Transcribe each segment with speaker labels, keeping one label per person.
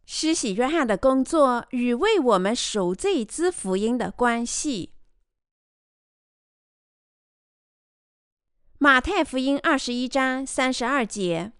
Speaker 1: 施洗约翰的工作与为我们赎罪之福音的关系。马太福音21章32节，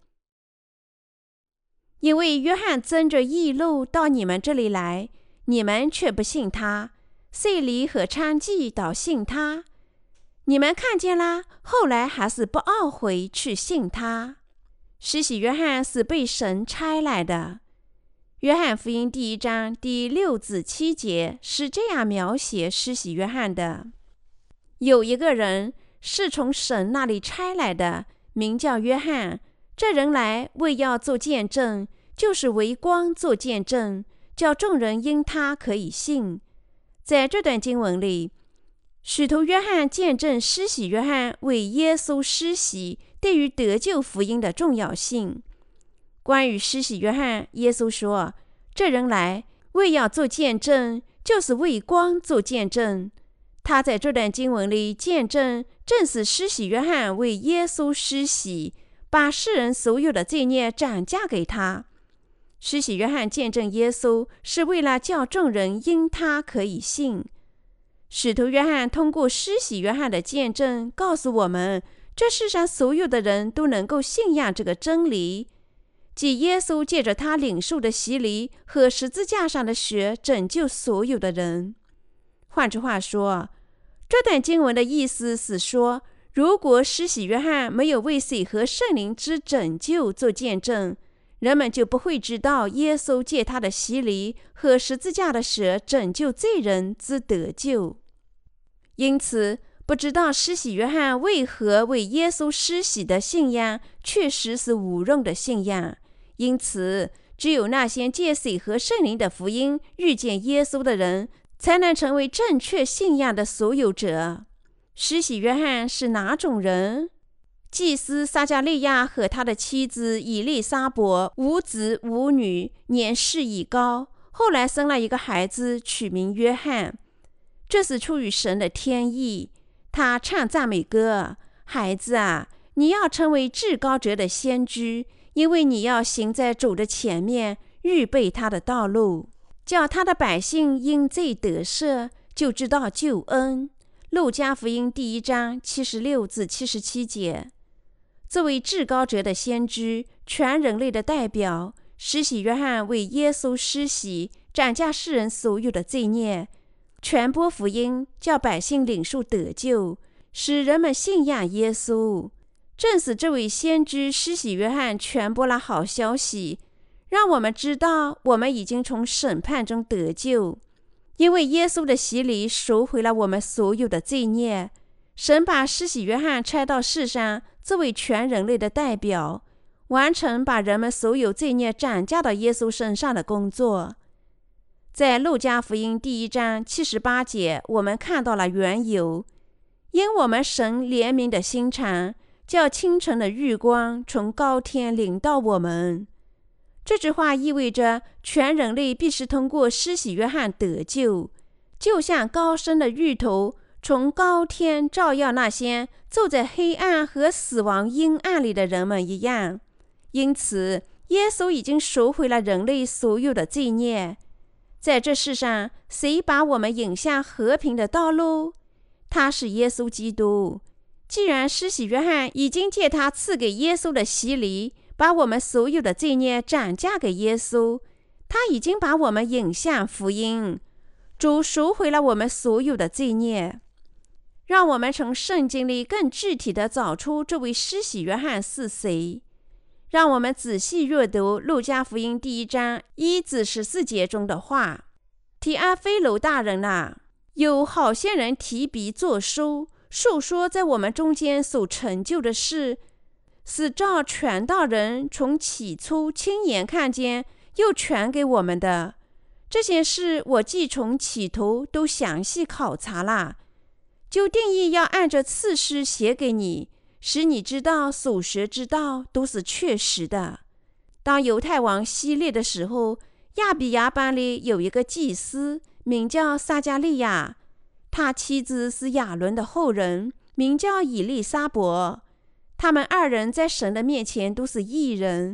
Speaker 1: 因为约翰遵着义路到你们这里来，你们却不信他，税吏和娼妓倒信他。你们看见了，后来还是不懊悔去信他。施洗约翰是被神差来的。约翰福音第1章第6至7节是这样描写施洗约翰的：有一个人是从神那里差来的，名叫约翰。这人来为要做见证，就是为光做见证，叫众人因他可以信。在这段经文里，使徒约翰见证施洗约翰为耶稣施洗对于得救福音的重要性。关于施洗约翰，耶稣说，这人来为要做见证，就是为光做见证。他在这段经文里见证，正是施洗约翰为耶稣施洗，把世人所有的罪孽转嫁给他。施洗约翰见证耶稣，是为了叫众人因他可以信。使徒约翰通过施洗约翰的见证，告诉我们，这世上所有的人都能够信仰这个真理，即耶稣借着他领受的洗礼和十字架上的血拯救所有的人。换句话说，这段经文的意思是说，如果施洗约翰没有为水和圣灵之拯救做见证，人们就不会知道耶稣借他的洗礼和十字架的血拯救罪人之得救。因此，不知道施洗约翰为何为耶稣施洗的信仰确实是无用的信仰。因此，只有那些借水和圣灵的福音遇见耶稣的人，才能成为正确信仰的所有者。施洗约翰是哪种人？祭司撒迦利亚和他的妻子以利沙伯无子无女，年事已高，后来生了一个孩子，取名约翰。这是出于神的天意。他唱赞美歌：孩子啊，你要成为至高者的先知，因为你要行在主的前面，预备他的道路，叫他的百姓因罪得赦，就知道救恩。路加福音第1章76至77节。作为至高者的先知，全人类的代表，施洗约翰为耶稣施洗，斩价世人所有的罪孽，传播福音，叫百姓领受得救，使人们信仰耶稣。正是这位先知施洗约翰传播了好消息，让我们知道我们已经从审判中得救，因为耶稣的洗礼赎回了我们所有的罪孽。神把施洗约翰差到世上，作为全人类的代表，完成把人们所有罪孽转嫁到耶稣身上的工作。在路加福音第1章78节，我们看到了缘由：因我们神怜悯的心肠，叫清晨的日光从高天临到我们。这句话意味着全人类必须通过施洗约翰得救，就像高升的日头从高天照耀那些坐在黑暗和死亡阴暗里的人们一样。因此，耶稣已经赎回了人类所有的罪孽。在这世上，谁把我们引向和平的道路？他是耶稣基督。既然施洗约翰已经借他赐给耶稣的洗礼，把我们所有的罪孽转嫁给耶稣，他已经把我们引向福音。主赎回了我们所有的罪孽。让我们从圣经里更具体地找出这位施洗约翰是谁。让我们仔细阅读路加福音第1章1至14节中的话：提阿非鲁大人啊，有好些人提笔作书，述说在我们中间所成就的事，是照传道人从起初亲眼看见又传给我们的。这些事我既从起头都详细考察了，就定义要按着次序写给你，使你知道所学之道都是确实的。当犹太王希律的时候，亚比亚班里有一个祭司，名叫撒迦利亚，他妻子是亚伦的后人，名叫以利沙伯。他们二人在神的面前都是义人。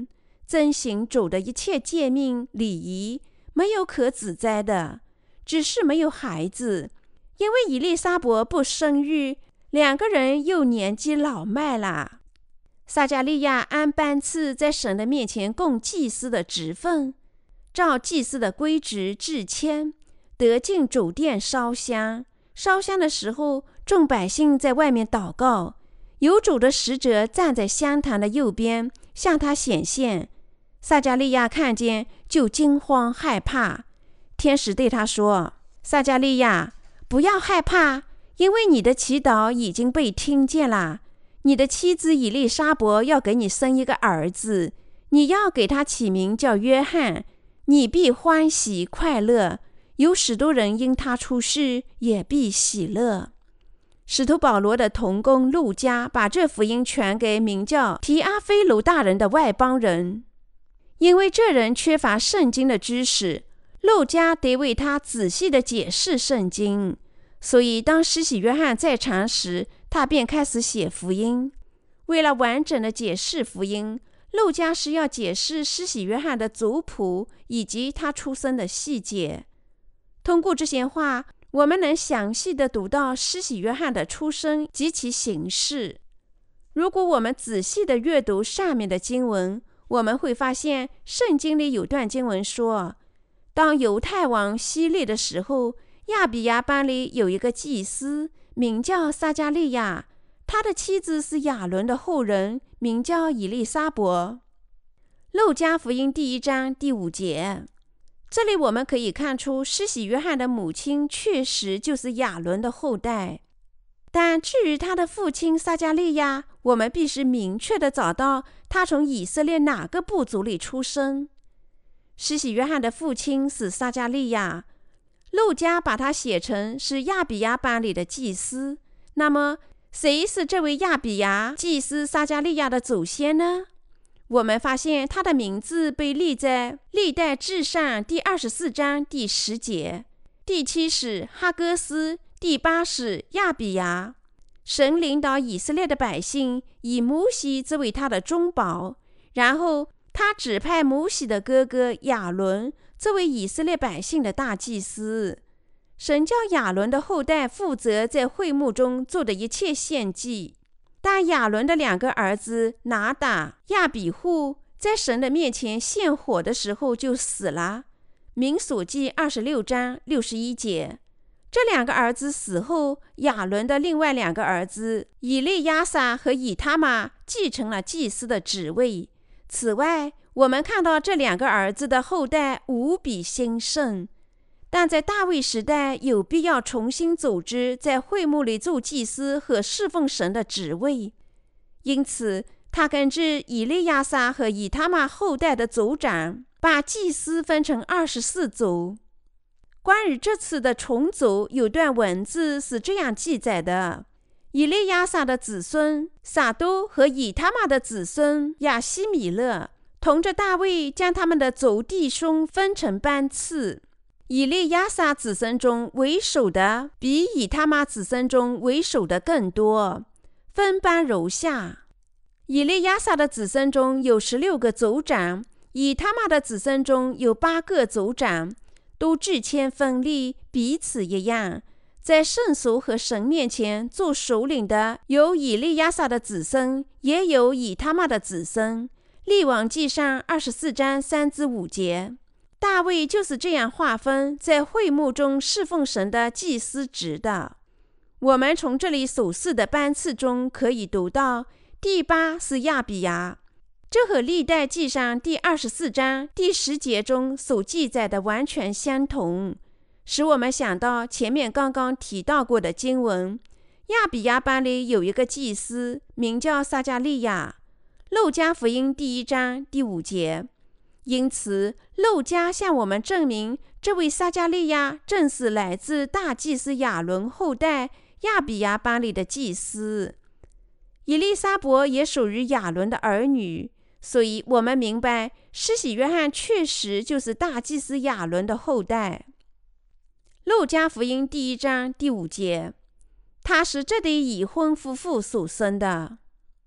Speaker 1: 遵行主的一切诫命礼仪，没有可指摘的，只是没有孩子，因为以利沙伯不生育，2个人又年纪老迈了。撒迦利亚按班次在神的面前供祭司的职分，照祭司的规职制签，得进主殿烧香。烧香的时候，众百姓在外面祷告，有主的使者站在香坛的右边，向他显现。撒迦利亚看见，就惊慌害怕。天使对他说：撒迦利亚，不要害怕，因为你的祈祷已经被听见了。你的妻子以利沙伯要给你生一个儿子，你要给他起名叫约翰，你必欢喜快乐，有许多人因他出世也必喜乐。使徒保罗的同工路加把这福音传给名叫提阿非鲁大人的外邦人，因为这人缺乏圣经的知识，路加得为他仔细地解释圣经，所以当施洗约翰在场时，他便开始写福音。为了完整的解释福音，路加是要解释施洗约翰的族谱以及他出生的细节。通过这些话，我们能详细地读到施洗约翰的出生及其形式。如果我们仔细地阅读上面的经文，我们会发现圣经里有段经文说，当犹太王希律的时候，亚比亚班里有一个祭司，名叫撒迦利亚，他的妻子是亚伦的后人，名叫以利沙伯。路加福音第1章第5节，这里我们可以看出施洗约翰的母亲确实就是亚伦的后代，但至于他的父亲撒迦利亚，我们必须明确地找到他从以色列哪个部族里出生。施洗约翰的父亲是撒迦利亚，路加把他写成是亚比亚班里的祭司。那么谁是这位亚比亚祭司撒迦利亚的祖先呢？我们发现他的名字被立在历代志上第24章第10节，第7史哈戈斯，第8史亚比亚。神领导以色列的百姓，以摩西作为他的中保，然后他指派摩西的哥哥亚伦作为以色列百姓的大祭司。神叫亚伦的后代负责在会幕中做的一切献祭。但亚伦的2个儿子拿达、亚比户在神的面前献火的时候就死了。民数记26章61节。这2个儿子死后，亚伦的另外2个儿子以利亚撒和以他玛继承了祭司的职位。此外，我们看到这2个儿子的后代无比兴盛，但在大卫时代有必要重新组织在会幕里做祭司和侍奉神的职位，因此他根据以利亚撒和以他玛后代的族长，把祭司分成24族。关于这次的重组，有段文字是这样记载的：以利亚撒的子孙撒都和以他玛的子孙亚希米勒同着大卫将他们的族弟兄分成班次。以利亚撒子孙中为首的比以他玛子孙中为首的更多，分班如下：以利亚撒的子孙中有16个族长，以他玛的子孙中有8个族长，都制签分立，彼此一样。在圣所和神面前做首领的有以利亚撒的子孙，也有以他玛的子孙。列王记上24章3至5节。大卫就是这样划分在会幕中侍奉神的祭司职的。我们从这里所示的班次中可以读到，第8是亚比亚，这和历代记上第24章第10节中所记载的完全相同，使我们想到前面刚刚提到过的经文。亚比亚班里有一个祭司，名叫撒迦利亚，路加福音第1章第5节。因此，路加向我们证明，这位撒迦利亚正是来自大祭司亚伦后代亚比亚班里的祭司。以利沙伯也属于亚伦的儿女，所以我们明白施洗约翰确实就是大祭司亚伦的后代。路加福音第1章第5节，他是这对已婚夫妇所生的。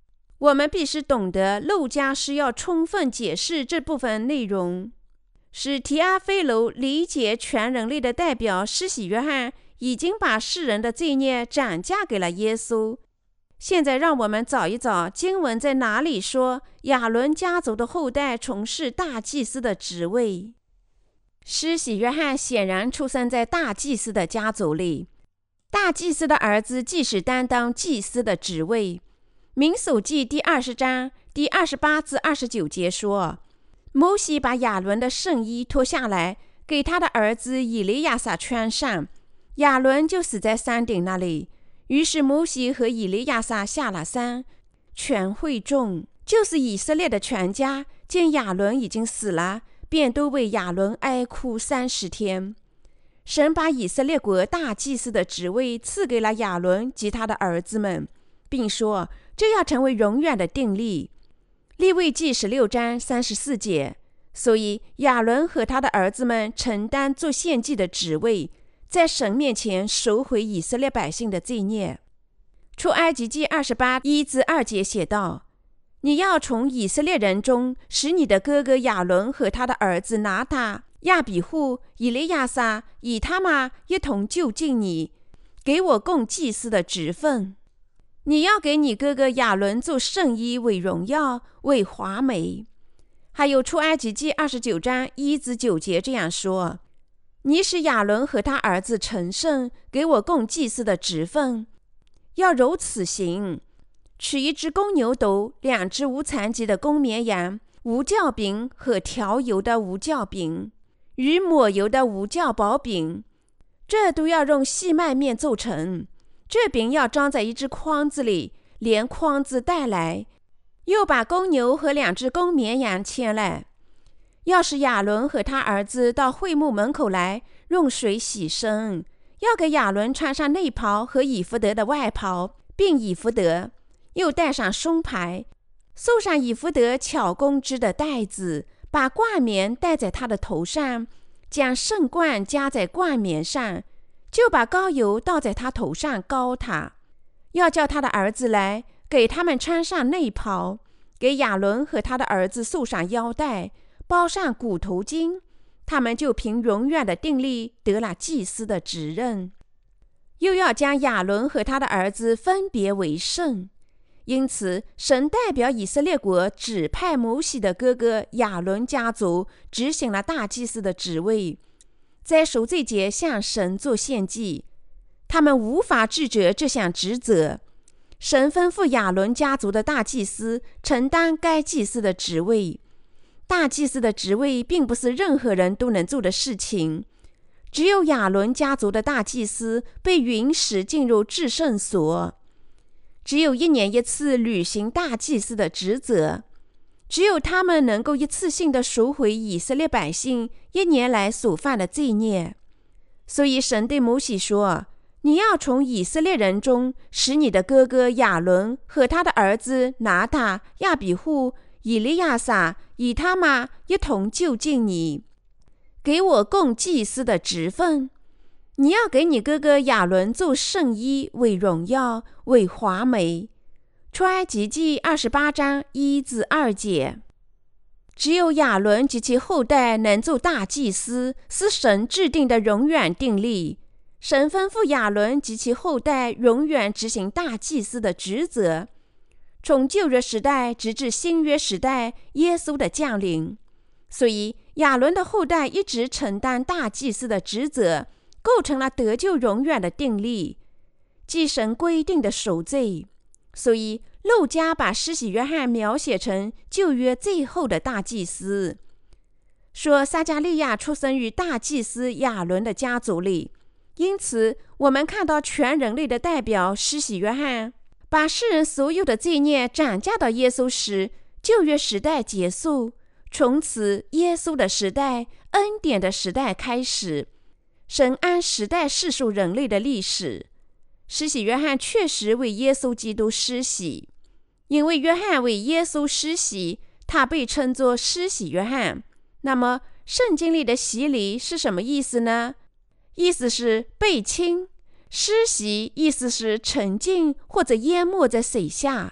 Speaker 1: 我们必须懂得路加是要充分解释这部分内容，使提阿非楼理解全人类的代表施洗约翰已经把世人的罪孽转嫁给了耶稣。现在让我们找一找经文在哪里说亚伦家族的后代从事大祭司的职位。施洗约翰显然出生在大祭司的家族里，大祭司的儿子既是担当祭司的职位。民数记第20章第28至29节说，摩西把亚伦的圣衣脱下来，给他的儿子以利亚撒穿上，亚伦就死在山顶那里。于是摩西和以利亚撒下了山，全会众，就是以色列的全家，见亚伦已经死了，便都为亚伦哀哭30天。神把以色列国大祭司的职位赐给了亚伦及他的儿子们，并说这要成为永远的定例。利未记16章34节。所以亚伦和他的儿子们承担做献祭的职位，在神面前赎回以色列百姓的罪孽。出埃及记28 1至2节写道，你要从以色列人中使你的哥哥亚伦和他的儿子拿大、亚比户、以利亚撒、以他玛一同就近你，给我供祭司的职分。你要给你哥哥亚伦做圣衣，为荣耀，为华美。还有出埃及记29章1至9节这样说，你使亚伦和他儿子成圣，给我供祭司的职分。要如此行，取1只公牛犊，2只无残疾的公绵羊，无酵饼和调油的无酵饼，与抹油的无酵薄饼，这都要用细麦面做成。这饼要装在1只筐子里，连筐子带来。又把公牛和2只公绵羊牵来。要使亚伦和他儿子到会幕门口来，用水洗身。要给亚伦穿上内袍和以弗得的外袍，并以弗得，又戴上胸牌，束上以弗得巧工织的带子，把冠冕戴在他的头上，将圣冠加在冠冕上，就把膏油倒在他头上膏他。要叫他的儿子来，给他们穿上内袍，给亚伦和他的儿子束上腰带，包上骨头巾，他们就凭永远的定例得了祭司的职任。又要将亚伦和他的儿子分别为圣。因此神代表以色列国指派摩西的哥哥亚伦家族执行了大祭司的职位，在赎罪节向神做献祭。他们无法拒绝这项职责。神吩咐亚伦家族的大祭司承担该祭司的职位。大祭司的职位并不是任何人都能做的事情，只有亚伦家族的大祭司被允许进入至圣所，只有1年1次履行大祭司的职责，只有他们能够一次性地赎回以色列百姓1年来所犯的罪孽。所以神对摩西说，你要从以色列人中使你的哥哥亚伦和他的儿子拿大、亚比户、以利亚撒、以他玛一同就近你，给我供祭司的职分。你要给你哥哥亚伦做圣衣，为荣耀，为华美。出埃及记28章1至2节。只有亚伦及其后代能做大祭司，是神制定的永远定例。神吩咐亚伦及其后代永远执行大祭司的职责，从旧约时代直至新约时代耶稣的降临。所以亚伦的后代一直承担大祭司的职责，构成了得救永远的定例，即神规定的赎罪。所以路加把施洗约翰描写成旧约最后的大祭司，说撒迦利亚出生于大祭司亚伦的家族里。因此我们看到全人类的代表施洗约翰把世人所有的罪孽转嫁到耶稣时，旧约时代结束，从此耶稣的时代、恩典的时代开始。神按时代叙述人类的历史。施洗约翰确实为耶稣基督施洗，因为约翰为耶稣施洗，他被称作施洗约翰。那么圣经里的洗礼是什么意思呢？意思是被浸，施洗意思是沉浸或者淹没在水下，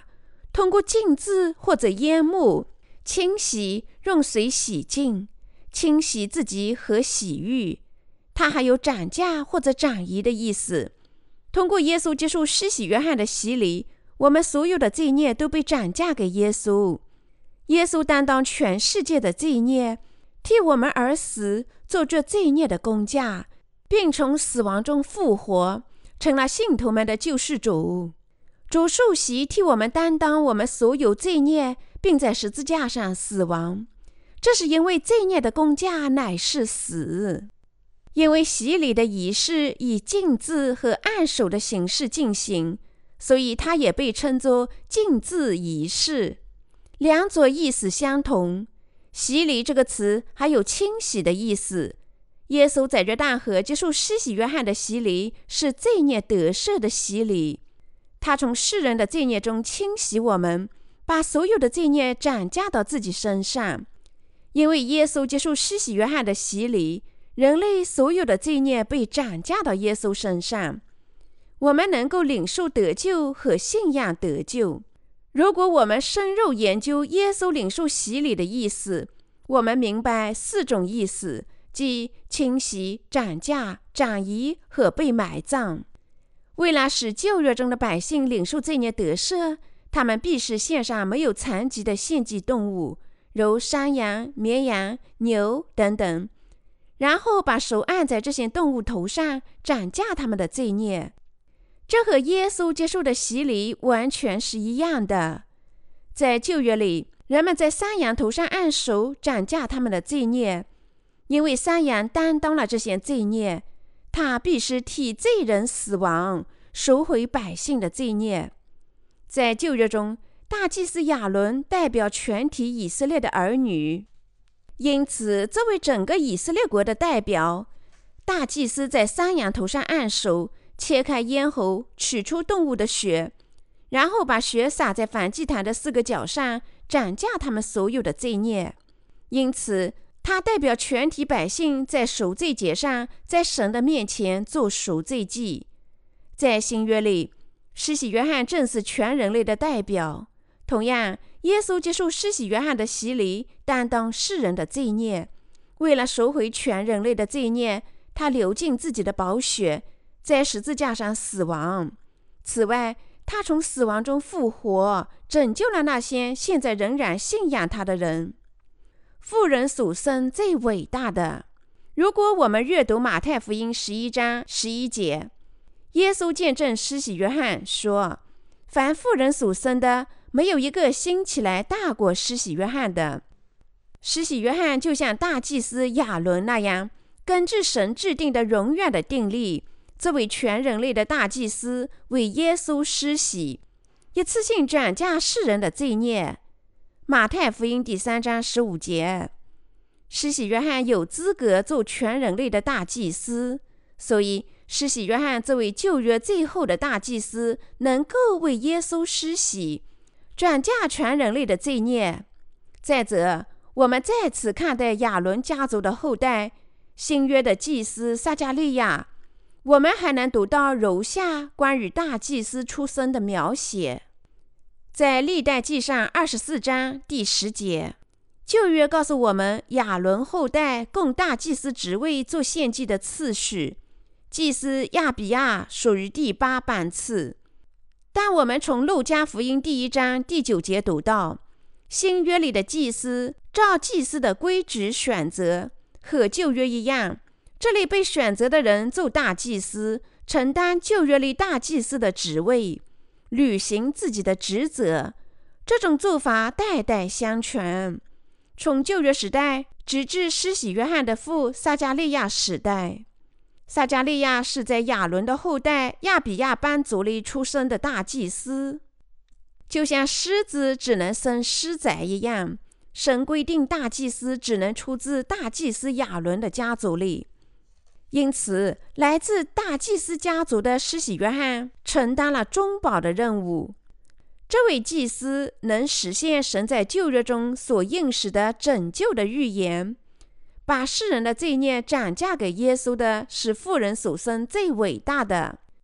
Speaker 1: 通过浸渍或者淹没、清洗、用水洗净、清洗自己和洗浴。它还有斩价或者转移的意思。通过耶稣接受施洗约翰的洗礼，我们所有的罪孽都被转嫁给耶稣。耶稣担当全世界的罪孽，替我们而死，做这罪孽的工价，并从死亡中复活，成了信徒们的救世主。主受洗替我们担当我们所有罪孽，并在十字架上死亡。这是因为罪孽的工价乃是死。因为洗礼的仪式以浸渍和按手的形式进行，所以它也被称作浸渍仪式。两者意思相同。洗礼这个词还有清洗的意思。耶稣在约旦河接受施洗约翰的洗礼，是罪孽得赦的洗礼。他从世人的罪孽中清洗我们，把所有的罪孽转嫁到自己身上。因为耶稣接受施洗约翰的洗礼，人类所有的罪孽被转嫁到耶稣身上，我们能够领受得救和信仰得救。如果我们深入研究耶稣领受洗礼的意思，我们明白4种意思，即清洗、转嫁、转移和被埋葬。为了使旧约中的百姓领受罪孽得赦，他们必须献上没有残疾的献祭动物，如山羊、绵羊、牛等等，然后把手按在这些动物头上，转嫁他们的罪孽。这和耶稣接受的洗礼完全是一样的。在旧约里，人们在山羊头上按手，转嫁他们的罪孽。因为山羊担当了这些罪孽，他必须替罪人死亡，赎回百姓的罪孽。在旧约中，大祭司亚伦代表全体以色列的儿女，因此作为整个以色列国的代表，大祭司在山羊头上按手，切开咽喉，取出动物的血，然后把血洒在燔祭坛的4个角上，转嫁他们所有的罪孽。因此他代表全体百姓在赎罪节上，在神的面前做赎罪祭。在新约里，施洗约翰正是全人类的代表。同样，耶稣接受施洗约翰的洗礼，担当世人的罪孽。为了赎回全人类的罪孽，他流尽自己的宝血，在十字架上死亡。此外，他从死亡中复活，拯救了那些现在仍然信仰他的人。妇人所生最伟大的。如果我们阅读马太福音11章11节，耶稣见证施洗约翰说，凡妇人所生的，没有一个兴起来大过施洗约翰的。施洗约翰就像大祭司亚伦那样，根据神制定的永远的定例，作为全人类的大祭司，为耶稣施洗，一次性转嫁世人的罪孽。马太福音第3章15节，施洗约翰有资格做全人类的大祭司，所以施洗约翰作为旧约最后的大祭司，能够为耶稣施洗，转嫁全人类的罪孽。再者，我们再次看待亚伦家族的后代，新约的祭司撒迦利亚，我们还能读到如下关于大祭司出生的描写。在历代记上24章第10节，旧约告诉我们亚伦后代供大祭司职位做献祭的次序，祭司亚比亚属于第8班次。但我们从路加福音第1章第9节读到，新约里的祭司照祭司的规矩选择，和旧约一样，这里被选择的人做大祭司，承担旧约里大祭司的职位，履行自己的职责。这种做法代代相传，从旧约时代直至施洗约翰的父撒迦利亚时代。撒迦利亚是在亚伦的后代亚比亚班族里出生的大祭司，就像狮子只能生狮仔一样，神规定大祭司只能出自大祭司亚伦的家族里。因此，来自大祭司家族的施洗约翰承担了中保的任务。这位祭司能实现神在旧约中所应许的拯救的预言。把世人的罪孽转嫁给耶稣的是妇人所生最伟大的。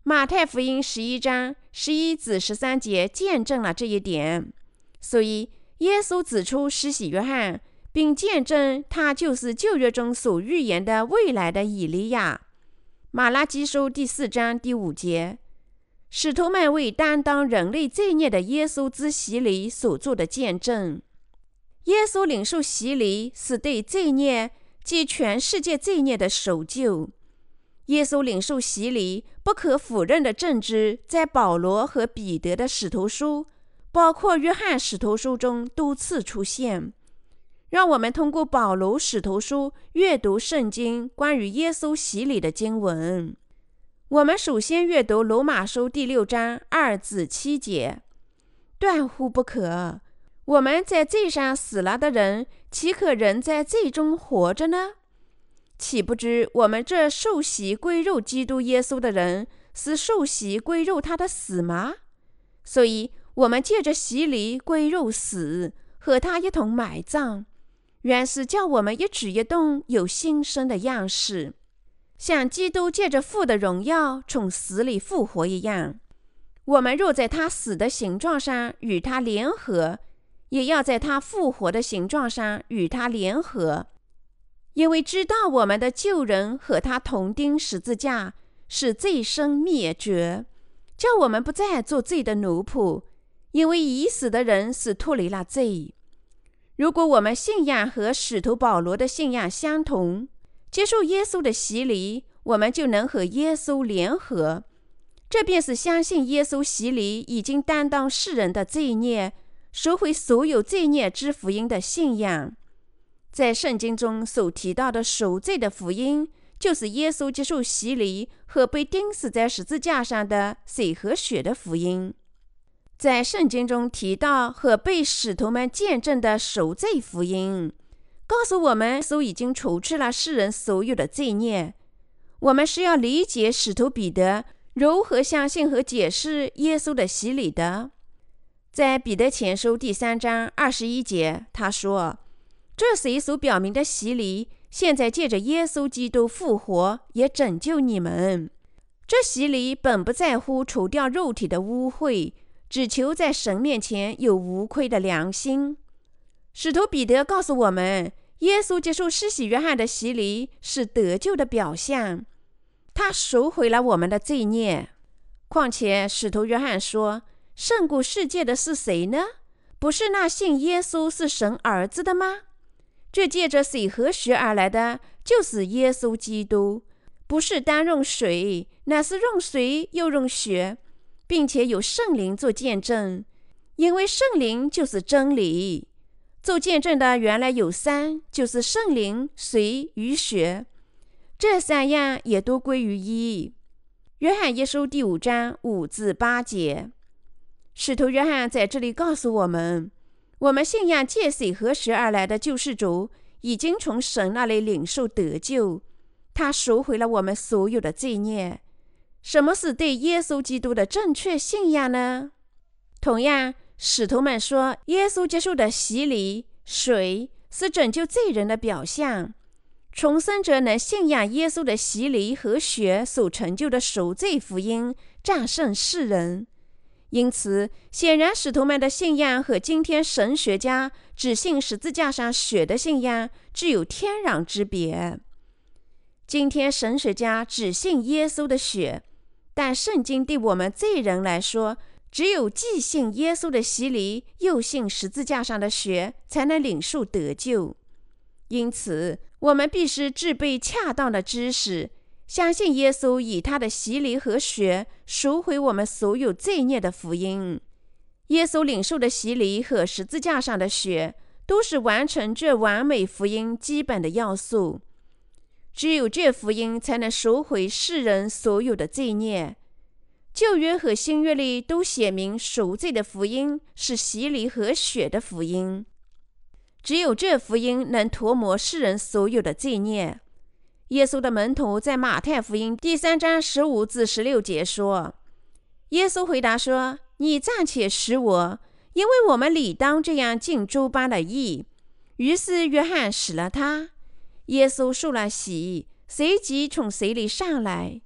Speaker 1: 马太福音11章11至13节见证了这一点。所以耶稣指出施洗约翰，并见证他就是旧约中所预言的未来的以利亚。马拉基书第4章第5节，使徒们为担当人类罪孽的耶稣之洗礼所做的见证。耶稣领受洗礼是对罪孽及全世界罪孽的赎救。耶稣领受洗礼不可否认的证据，在保罗和彼得的使徒书，包括约翰使徒书中多次出现。让我们通过保罗使徒书阅读圣经关于耶稣洗礼的经文。我们首先阅读罗马书第6章2至7节，断乎不可。我们在罪上死了的人，岂可仍在罪中活着呢？岂不知我们这受洗归入基督耶稣的人，是受洗归入他的死吗？所以我们借着洗礼归入死，和他一同埋葬，原是叫我们一举一动有新生的样式，像基督借着父的荣耀从死里复活一样。我们若在他死的形状上与他联合，也要在他复活的形状上与他联合，因为知道我们的旧人和他同钉十字架，使罪身灭绝，叫我们不再做罪的奴仆，因为已死的人是脱离了罪。如果我们信仰和使徒保罗的信仰相同，接受耶稣的洗礼，我们就能和耶稣联合。这便是相信耶稣洗礼已经担当世人的罪孽，赎回所有罪孽之福音的信仰。在圣经中所提到的赎罪的福音，就是耶稣接受洗礼和被钉死在十字架上的水和血的福音。在圣经中提到和被使徒们见证的赎罪福音，告诉我们耶稣已经除去了世人所有的罪孽。我们是要理解使徒彼得如何相信和解释耶稣的洗礼的。在彼得前书第3章21节，他说，这谁所表明的洗礼，现在借着耶稣基督复活，也拯救你们。这洗礼本不在乎除掉肉体的污秽，只求在神面前有无愧的良心。使徒彼得告诉我们，耶稣接受施洗约翰的洗礼是得救的表象，他赎回了我们的罪孽。况且使徒约翰说，胜过世界的是谁呢？不是那信耶稣是神儿子的吗？这借着水和血而来的，就是耶稣基督，不是单用水，乃是用水又用血，并且有圣灵做见证，因为圣灵就是真理。做见证的原来有三，就是圣灵、水与血，这三样也都归于一。约翰一书第5章5至8节，使徒约翰在这里告诉我们，我们信仰借水和血而来的救世主已经从神那里领受得救，他赎回了我们所有的罪孽。什么是对耶稣基督的正确信仰呢？同样，使徒们说，耶稣接受的洗礼、水是拯救罪人的表象。重生者能信仰耶稣的洗礼和血所成就的赎罪福音，战胜世人。因此，显然使徒们的信仰和今天神学家只信十字架上血的信仰具有天壤之别。今天神学家只信耶稣的血，但圣经对我们罪人来说，只有既信耶稣的洗礼，又信十字架上的血，才能领受得救。因此，我们必须具备恰当的知识，相信耶稣以他的洗礼和血赎回我们所有罪孽的福音。耶稣领受的洗礼和十字架上的血，都是完成这完美福音基本的要素。只有这福音才能赎回世人所有的罪孽。旧约和新约里都写明赎罪的福音是洗礼和血的福音。只有这福音能涂抹世人所有的罪孽。耶稣的门徒在马太福音第3章15至16节说，耶稣回答说，你暂且使我，因为我们理当这样尽诸般的义。于是约翰使了他。耶稣受了洗，随即从水里上来，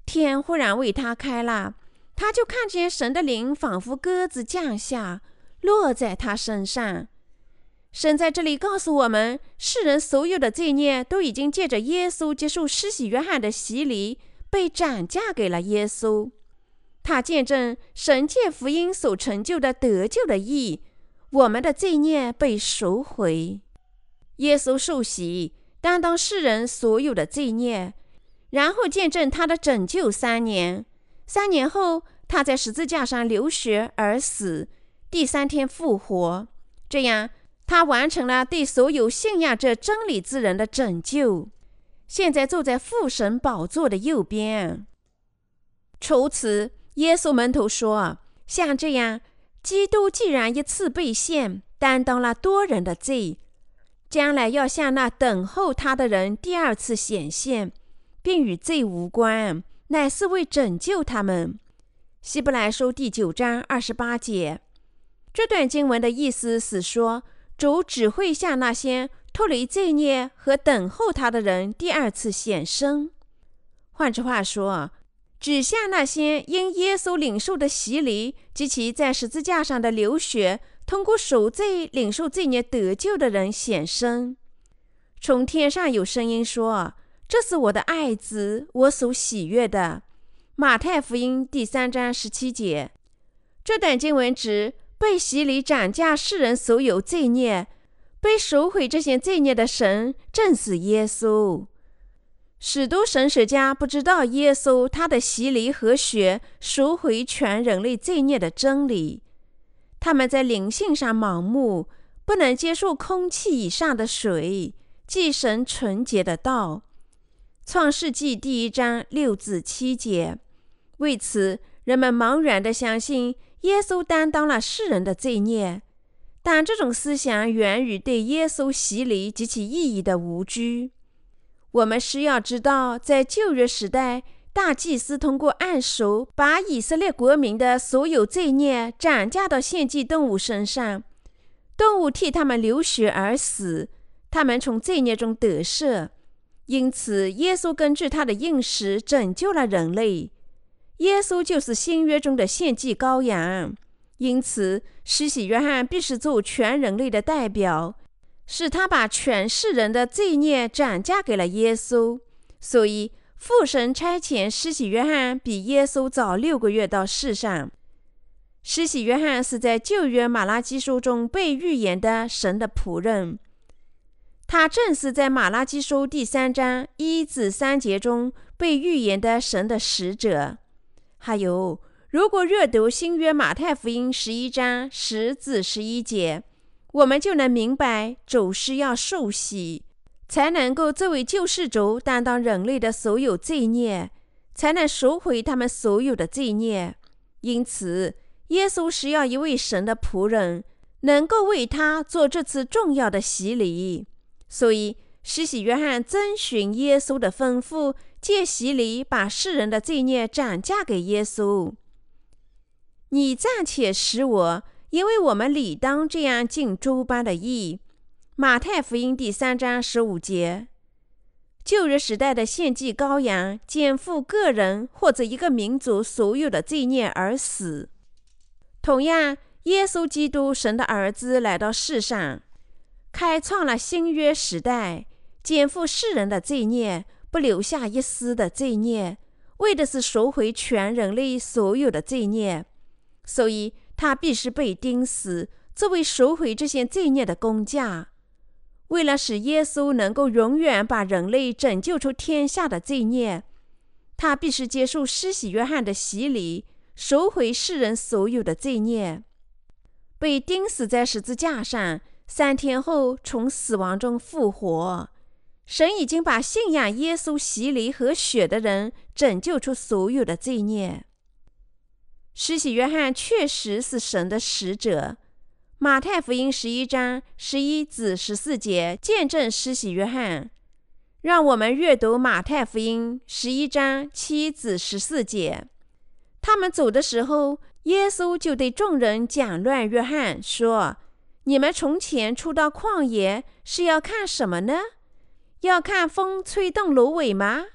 Speaker 1: 天忽然为他开了，他就看见神的灵仿佛鸽子降下，落在他身上。神在这里告诉我们，世人所有的罪孽都已经借着耶稣接受施洗约翰的洗礼，被转嫁给了耶稣。他见证神借福音所成就的得救的义，我们的罪孽被赎回。耶稣受洗，担当世人所有的罪孽，然后见证他的拯救3年。3年后，他在十字架上流血而死，第3天复活。这样，他完成了对所有信仰这真理之人的拯救，现在坐在父神宝座的右边。除此，耶稣门徒说，像这样，基督既然一次被献，担当了多人的罪，将来要向那等候他的人第2次显现，并与罪无关，乃是为拯救他们。希伯来书第9章28节。这段经文的意思是说，主只会向那些脱离罪孽和等候他的人第2次显生。换句话说，只向那些因耶稣领受的洗礼及其在十字架上的流血，通过赎罪领受罪孽得救的人显生。从天上有声音说，这是我的爱子，我所喜悦的。马太福音第3章17节。这段经文指被洗礼转嫁世人所有罪孽，被赎回这些罪孽的神正是耶稣。许多神学家不知道耶稣他的洗礼和血赎回全人类罪孽的真理，他们在灵性上盲目，不能接受空气以上的水，即神纯洁的道。创世纪第1章6至7节。为此，人们茫然地相信耶稣担当了世人的罪孽，但这种思想源于对耶稣洗礼及其意义的无知。我们需要知道，在旧约时代，大祭司通过按手把以色列国民的所有罪孽转嫁到献祭动物身上，动物替他们流血而死，他们从罪孽中得赦。因此，耶稣根据他的应许拯救了人类。耶稣就是新约中的献祭羔羊，因此施洗约翰必是做全人类的代表，是他把全世人的罪孽转嫁给了耶稣。所以父神差遣施洗约翰比耶稣早6个月到世上。施洗约翰是在旧约马拉基书中被预言的神的仆人，他正是在马拉基书第3章1至3节中被预言的神的使者。还有，如果阅读新约马太福音11章10至11节，我们就能明白主是要受洗，才能够作为救世主担当人类的所有罪孽，才能赎回他们所有的罪孽。因此，耶稣是要一位神的仆人，能够为他做这次重要的洗礼。所以，施洗约翰遵循耶稣的吩咐，借洗礼把世人的罪孽转嫁给耶稣。你暂且使我，因为我们理当这样尽诸般的义。马太福音第3章15节。旧约时代的献祭羔羊肩负个人或者一个民族所有的罪孽而死。同样，耶稣基督神的儿子来到世上，开创了新约时代，肩负世人的罪孽，不留下一丝的罪孽，为的是赎回全人类所有的罪孽。所以他必须被钉死，作为赎回这些罪孽的工价。为了使耶稣能够永远把人类拯救出天下的罪孽，他必须接受施洗约翰的洗礼，赎回世人所有的罪孽。被钉死在十字架上，3天后从死亡中复活。神已经把信仰耶稣洗礼和血的人拯救出所有的罪孽。施洗约翰确实是神的使者。马太福音11章11至14节见证施洗约翰。让我们阅读马太福音11章7至14节。他们走的时候，耶稣就对众人讲论约翰说：你们从前出到旷野是要看什么呢？要看风吹动芦苇吗？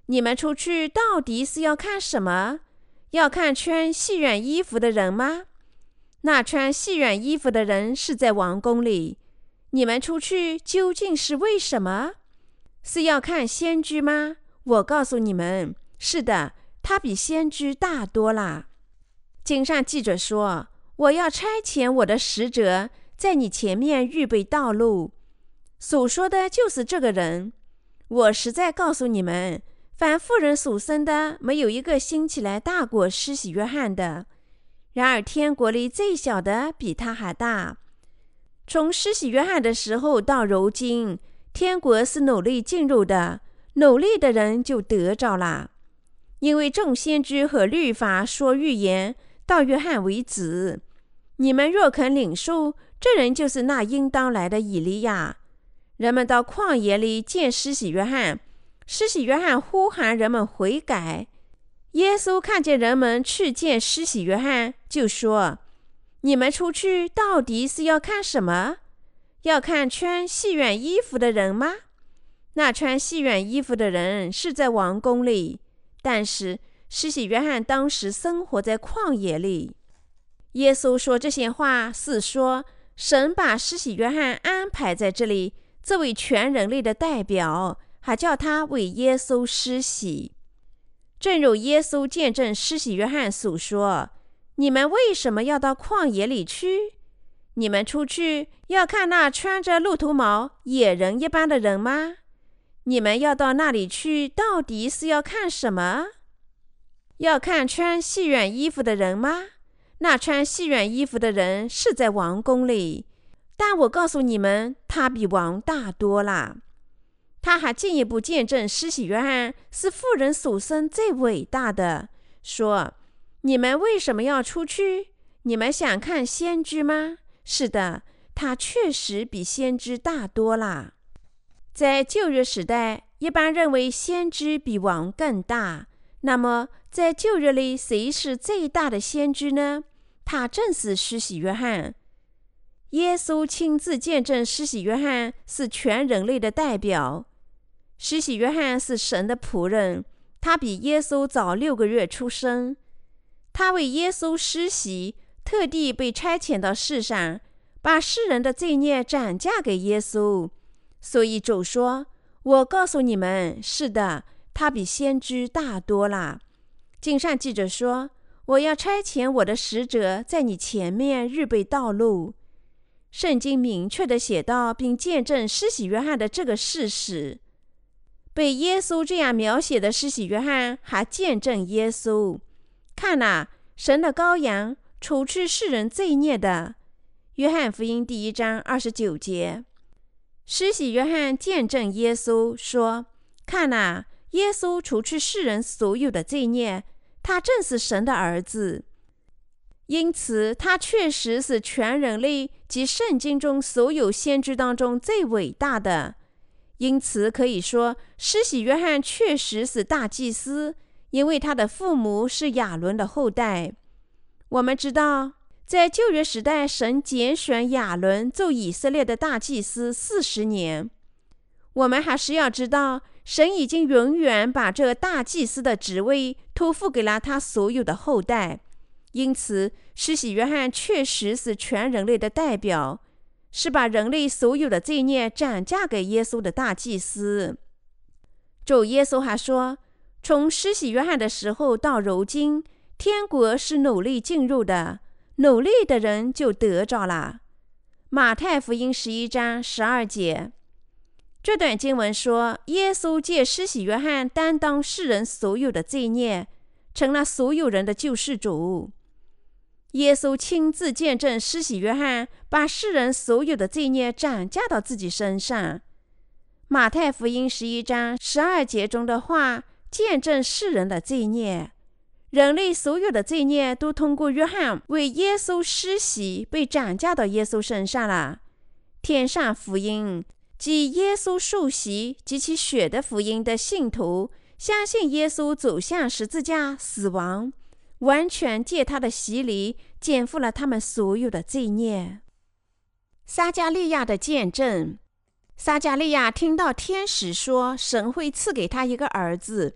Speaker 1: 你们出去到底是要看什么？要看穿细软衣服的人吗？那穿细软衣服的人是在王宫里。你们出去究竟是为什么？是要看先知吗？我告诉你们，是的，他比先知大多了。经上记着说，我要差遣我的使者在你前面预备道路。所说的就是这个人。我实在告诉你们，凡妇人所生的，没有一个兴起来大过施洗约翰的。然而天国里最小的比他还大。从施洗约翰的时候到如今，天国是努力进入的，努力的人就得着了。因为众先知和律法说预言，到约翰为止。你们若肯领受，这人就是那应当来的以利亚。人们到旷野里见施洗约翰，施洗约翰呼喊人们悔改。耶稣看见人们去见施洗约翰，就说：你们出去到底是要看什么？要看穿细软衣服的人吗？那穿细软衣服的人是在王宫里，但是施洗约翰当时生活在旷野里。耶稣说这些话是说，神把施洗约翰安排在这里，这位全人类的代表，还叫他为耶稣施洗。正如耶稣见证施洗约翰所说，你们为什么要到旷野里去？你们出去要看那穿着鹿头毛野人一般的人吗？你们要到那里去，到底是要看什么？要看穿细软衣服的人吗？那穿细软衣服的人是在王宫里，但我告诉你们，他比王大多了。他还进一步见证施洗约翰是妇人所生最伟大的，说：你们为什么要出去？你们想看先知吗？是的，他确实比先知大多了。在旧约时代，一般认为先知比王更大。那么在旧约里，谁是最大的先知呢？他正是施洗约翰。耶稣亲自见证施洗约翰是全人类的代表。施洗约翰是神的仆人，他比耶稣早6个月出生。他为耶稣施洗，特地被差遣到世上，把世人的罪孽转嫁给耶稣。所以主说，我告诉你们，是的，他比先知大多了。经上记着说，我要差遣我的使者在你前面预备道路。圣经明确地写道，并见证施洗约翰的这个事实。被耶稣这样描写的施洗约翰还见证耶稣，看哪，神的羔羊，除去世人罪孽的。约翰福音第1章29节。施洗约翰见证耶稣说，看哪，耶稣除去世人所有的罪孽，他正是神的儿子。因此他确实是全人类及圣经中所有先知当中最伟大的。因此可以说，施洗约翰确实是大祭司，因为他的父母是亚伦的后代。我们知道，在旧约时代，神拣选亚伦做以色列的大祭司40年。我们还是要知道，神已经永远把这大祭司的职位托付给了他所有的后代。因此施洗约翰确实是全人类的代表，是把人类所有的罪孽转嫁给耶稣的大祭司。主耶稣还说，从施洗约翰的时候到如今，天国是努力进入的，努力的人就得着了。马太福音11章12节。这段经文说，耶稣借施洗约翰担当世人所有的罪孽，成了所有人的救世主。耶稣亲自见证施洗约翰把世人所有的罪孽转嫁到自己身上。马太福音11章12节中的话，见证世人的罪孽。人类所有的罪孽都通过约翰为耶稣施洗，被转嫁到耶稣身上了。天上福音，即耶稣受洗及其血的福音的信徒，相信耶稣走向十字架死亡，完全借他的洗礼减负了他们所有的罪孽。撒迦利亚的见证。撒迦利亚听到天使说神会赐给他一个儿子，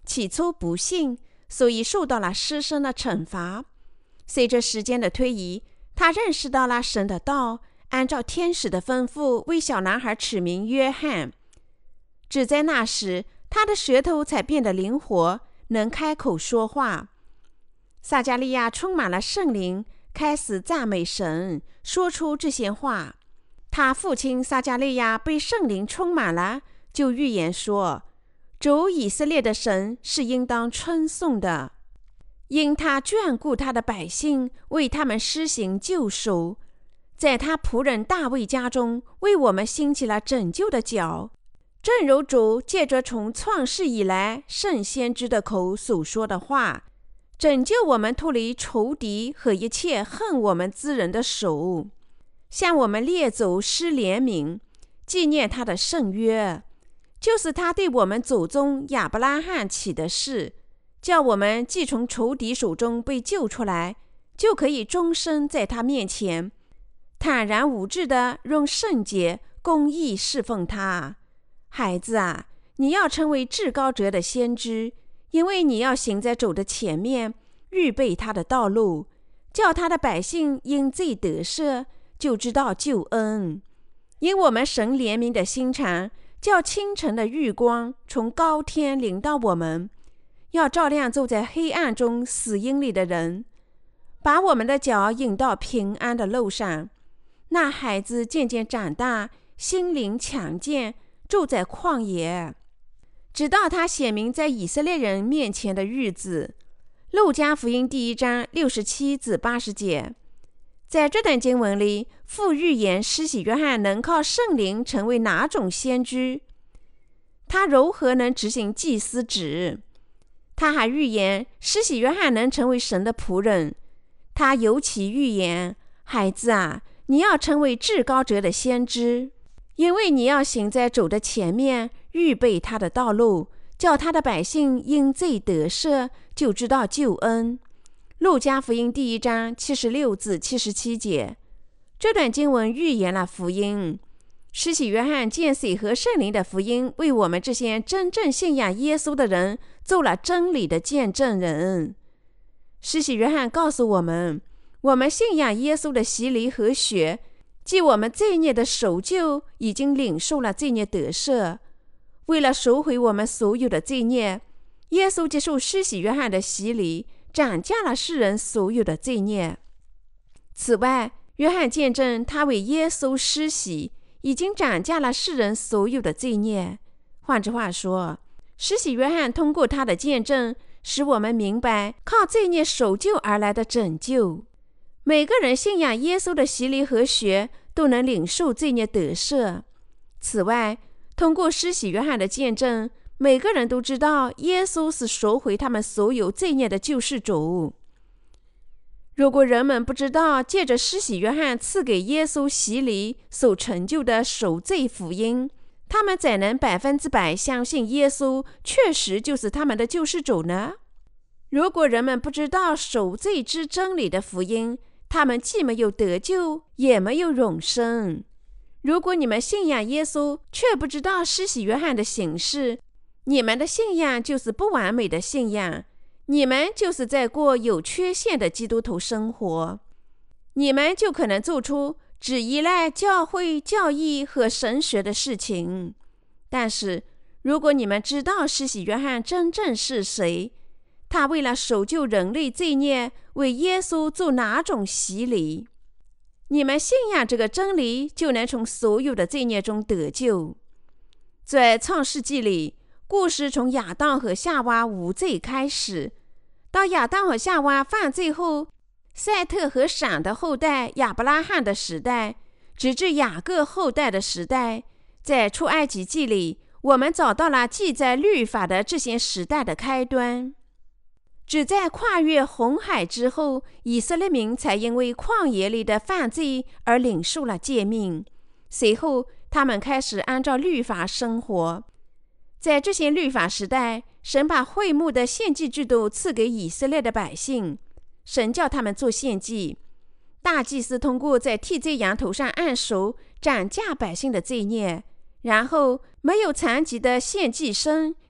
Speaker 1: 起初不信，所以受到了师生的惩罚。随着时间的推移，他认识到了神的道，按照天使的吩咐为小男孩取名约翰。只在那时，他的舌头才变得灵活，能开口说话。撒迦利亚充满了圣灵，开始赞美神，说出这些话。他父亲撒迦利亚被圣灵充满了，就预言说，主以色列的神是应当称颂的，因他眷顾他的百姓，为他们施行救赎，在他仆人大卫家中为我们兴起了拯救的脚，正如主借着从创世以来圣先知的口所说的话，拯救我们脱离仇敌和一切恨我们之人的手，向我们列祖施怜悯，纪念他的圣约，就是他对我们祖宗亚伯拉罕起的誓，叫我们既从仇敌手中被救出来，就可以终身在他面前坦然无惧地用圣洁公义侍奉他。孩子啊，你要成为至高者的先知，因为你要行在主的前面，预备他的道路，叫他的百姓因罪得赦，就知道救恩。因我们神怜悯的心肠，叫清晨的日光从高天临到我们，要照亮走在黑暗中死荫里的人，把我们的脚引到平安的路上。那孩子渐渐长大，心灵强健，住在旷野，直到他显明在以色列人面前的日子。路加福音第1章67至80节。在这段经文里，父预言施洗约翰能靠圣灵成为哪种先知，他如何能执行祭司职。他还预言施洗约翰能成为神的仆人。他尤其预言，孩子啊，你要成为至高者的先知，因为你要行在主的前面，预备他的道路，叫他的百姓因罪得赦，就知道救恩。路加福音第1章76至77节。这段经文预言了福音。施洗约翰借水和圣灵的福音，为我们这些真正信仰耶稣的人做了真理的见证人。施洗约翰告诉我们，我们信仰耶稣的洗礼和血，即我们罪孽的赎救，已经领受了罪孽得赦。为了赎回我们所有的罪孽，耶稣接受施洗约翰的洗礼，斩价了世人所有的罪孽。此外，约翰见证他为耶稣施洗，已经斩价了世人所有的罪孽。换句话说，施洗约翰通过他的见证，使我们明白靠罪孽赎救而来的拯救。每个人信仰耶稣的洗礼和血，都能领受罪孽得赦。此外，通过施洗约翰的见证，每个人都知道耶稣是赎回他们所有罪孽的救世主。如果人们不知道借着施洗约翰赐给耶稣洗礼所成就的赎罪福音，他们怎能100%相信耶稣确实就是他们的救世主呢？如果人们不知道赎罪之真理的福音，他们既没有得救，也没有永生。如果你们信仰耶稣，却不知道施洗约翰的形式，你们的信仰就是不完美的信仰，你们就是在过有缺陷的基督徒生活。你们就可能做出只依赖教会教义和神学的事情。但是如果你们知道施洗约翰真正是谁，他为了赎救人类罪孽，为耶稣做哪种洗礼，你们信仰这个真理，就能从所有的罪孽中得救。在创世纪里，故事从亚当和夏娃无罪开始，到亚当和夏娃犯罪后，赛特和闪的后代亚伯拉罕的时代，直至雅各后代的时代。在出埃及记里，我们找到了记载律法的这些时代的开端。只在跨越红海之后，以色列民才因为旷野里的犯罪而领受了诫命。随后他们开始按照律法生活。在这些律法时代，神把会幕的献祭制度赐给以色列的百姓。神叫他们做献祭，大祭司通过在替罪羊头上按手，斩价百姓的罪孽，然后没有残疾的献祭牲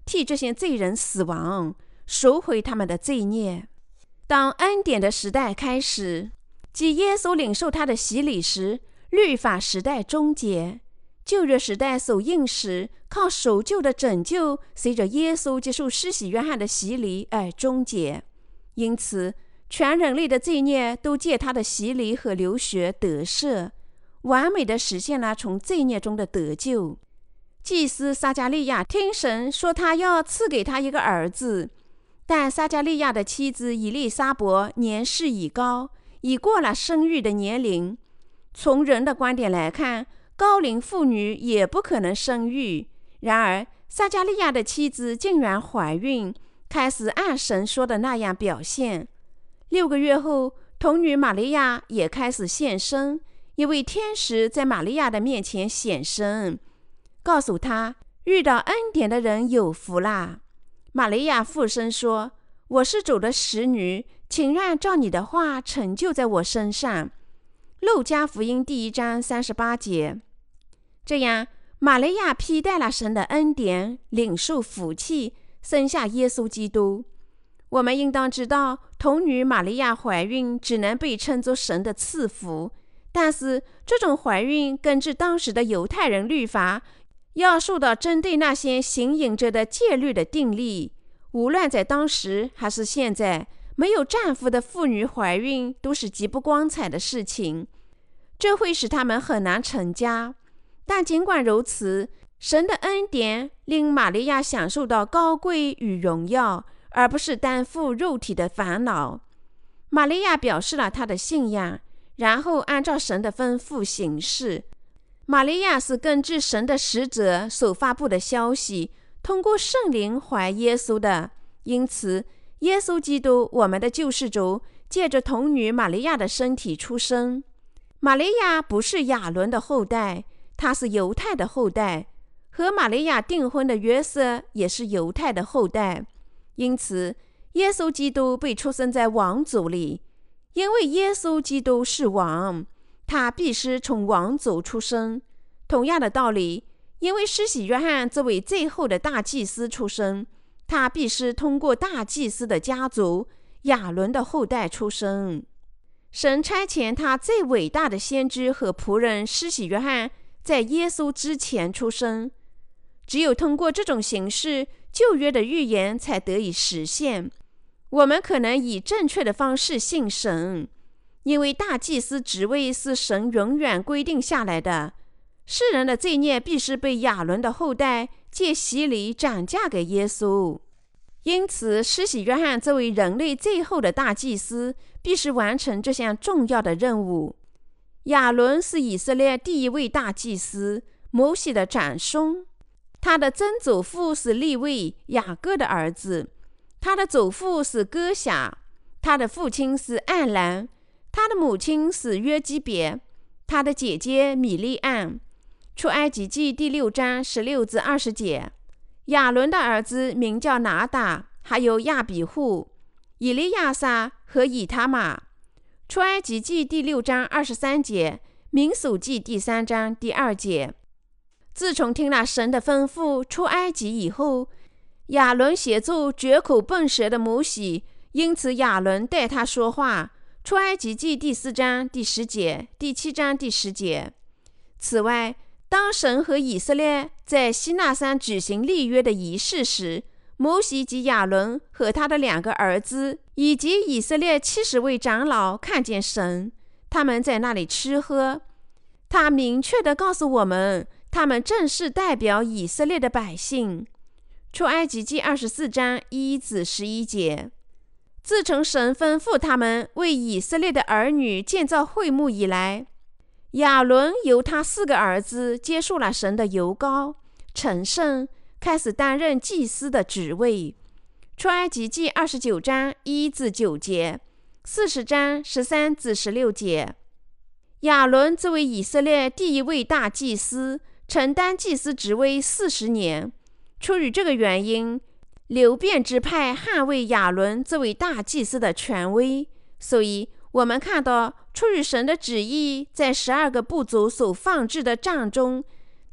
Speaker 1: 替这些罪人死亡，赎回他们的罪孽。当恩典的时代开始，即耶稣领受他的洗礼时，律法时代终结，旧约时代所应时靠守旧的拯救，随着耶稣接受施洗约翰的洗礼而终结。因此，全人类的罪孽都借他的洗礼和流血得赦，完美地实现了从罪孽中的得救。祭司撒迦利亚听神说他要赐给他一个儿子，但撒迦利亚的妻子以利沙伯年事已高，已过了生育的年龄。从人的观点来看，高龄妇女也不可能生育。然而撒迦利亚的妻子竟然怀孕，开始按神说的那样表现。6个月后，童女玛利亚也开始现身，一位天使在玛利亚的面前显身，告诉她遇到恩典的人有福啦。玛利亚附身说：我是主的使女，请让照你的话成就在我身上。路加福音第1章38节。这样，玛利亚披戴了神的恩典，领受福气，生下耶稣基督。我们应当知道，童女玛利亚怀孕只能被称作神的赐福，但是这种怀孕根据当时的犹太人律法，要受到针对那些行淫者的戒律的定例。无论在当时还是现在，没有丈夫的妇女怀孕都是极不光彩的事情，这会使她们很难成家。但尽管如此，神的恩典令玛利亚享受到高贵与荣耀，而不是担负肉体的烦恼。玛利亚表示了她的信仰，然后按照神的吩咐行事。玛利亚是根据神的使者所发布的消息，通过圣灵怀耶稣的。因此，耶稣基督，我们的救世主，借着童女玛利亚的身体出生。玛利亚不是亚伦的后代，她是犹太的后代，和玛利亚订婚的约瑟也是犹太的后代。因此，耶稣基督被出生在王族里。因为耶稣基督是王，他必须从王族出生。同样的道理，因为施洗约翰这位最后的大祭司出生，他必须通过大祭司的家族亚伦的后代出生。神差遣他最伟大的先知和仆人施洗约翰在耶稣之前出生。只有通过这种形式，旧约的预言才得以实现。我们可能以正确的方式信神，因为大祭司职位是神永远规定下来的。世人的罪孽必须被亚伦的后代借洗礼转嫁给耶稣。因此，施洗约翰这位人类最后的大祭司必须完成这项重要的任务。亚伦是以色列第一位大祭司，摩西的长兄。他的曾祖父是利未，雅各的儿子。他的祖父是歌辖，他的父亲是暗兰，他的母亲是约基别，他的姐姐米利暗。出埃及记第6章16至20节。亚伦的儿子名叫拿达，还有亚比户、以利亚撒和以他玛。出埃及记第6章23节，民数记第3章第2节。自从听了神的吩咐出埃及以后，亚伦协助绝口笨舌的摩西，因此亚伦代他说话。出埃及记第4章第10节、第7章第10节。此外，当神和以色列在西奈山举行立约的仪式时，摩西及亚伦和他的2个儿子以及以色列70位长老看见神，他们在那里吃喝。他明确地告诉我们，他们正是代表以色列的百姓。出埃及记24章1至11节。自从神吩咐他们为以色列的儿女建造会幕以来，亚伦由他4个儿子接受了神的油膏，成圣，开始担任祭司的职位。出埃及记29章1至9节，40章13至16节。亚伦作为以色列第一位大祭司，承担祭司职位40年。出于这个原因，流便支派捍卫亚伦作为大祭司的权威。所以我们看到，出于神的旨意，在12个部族所放置的杖中，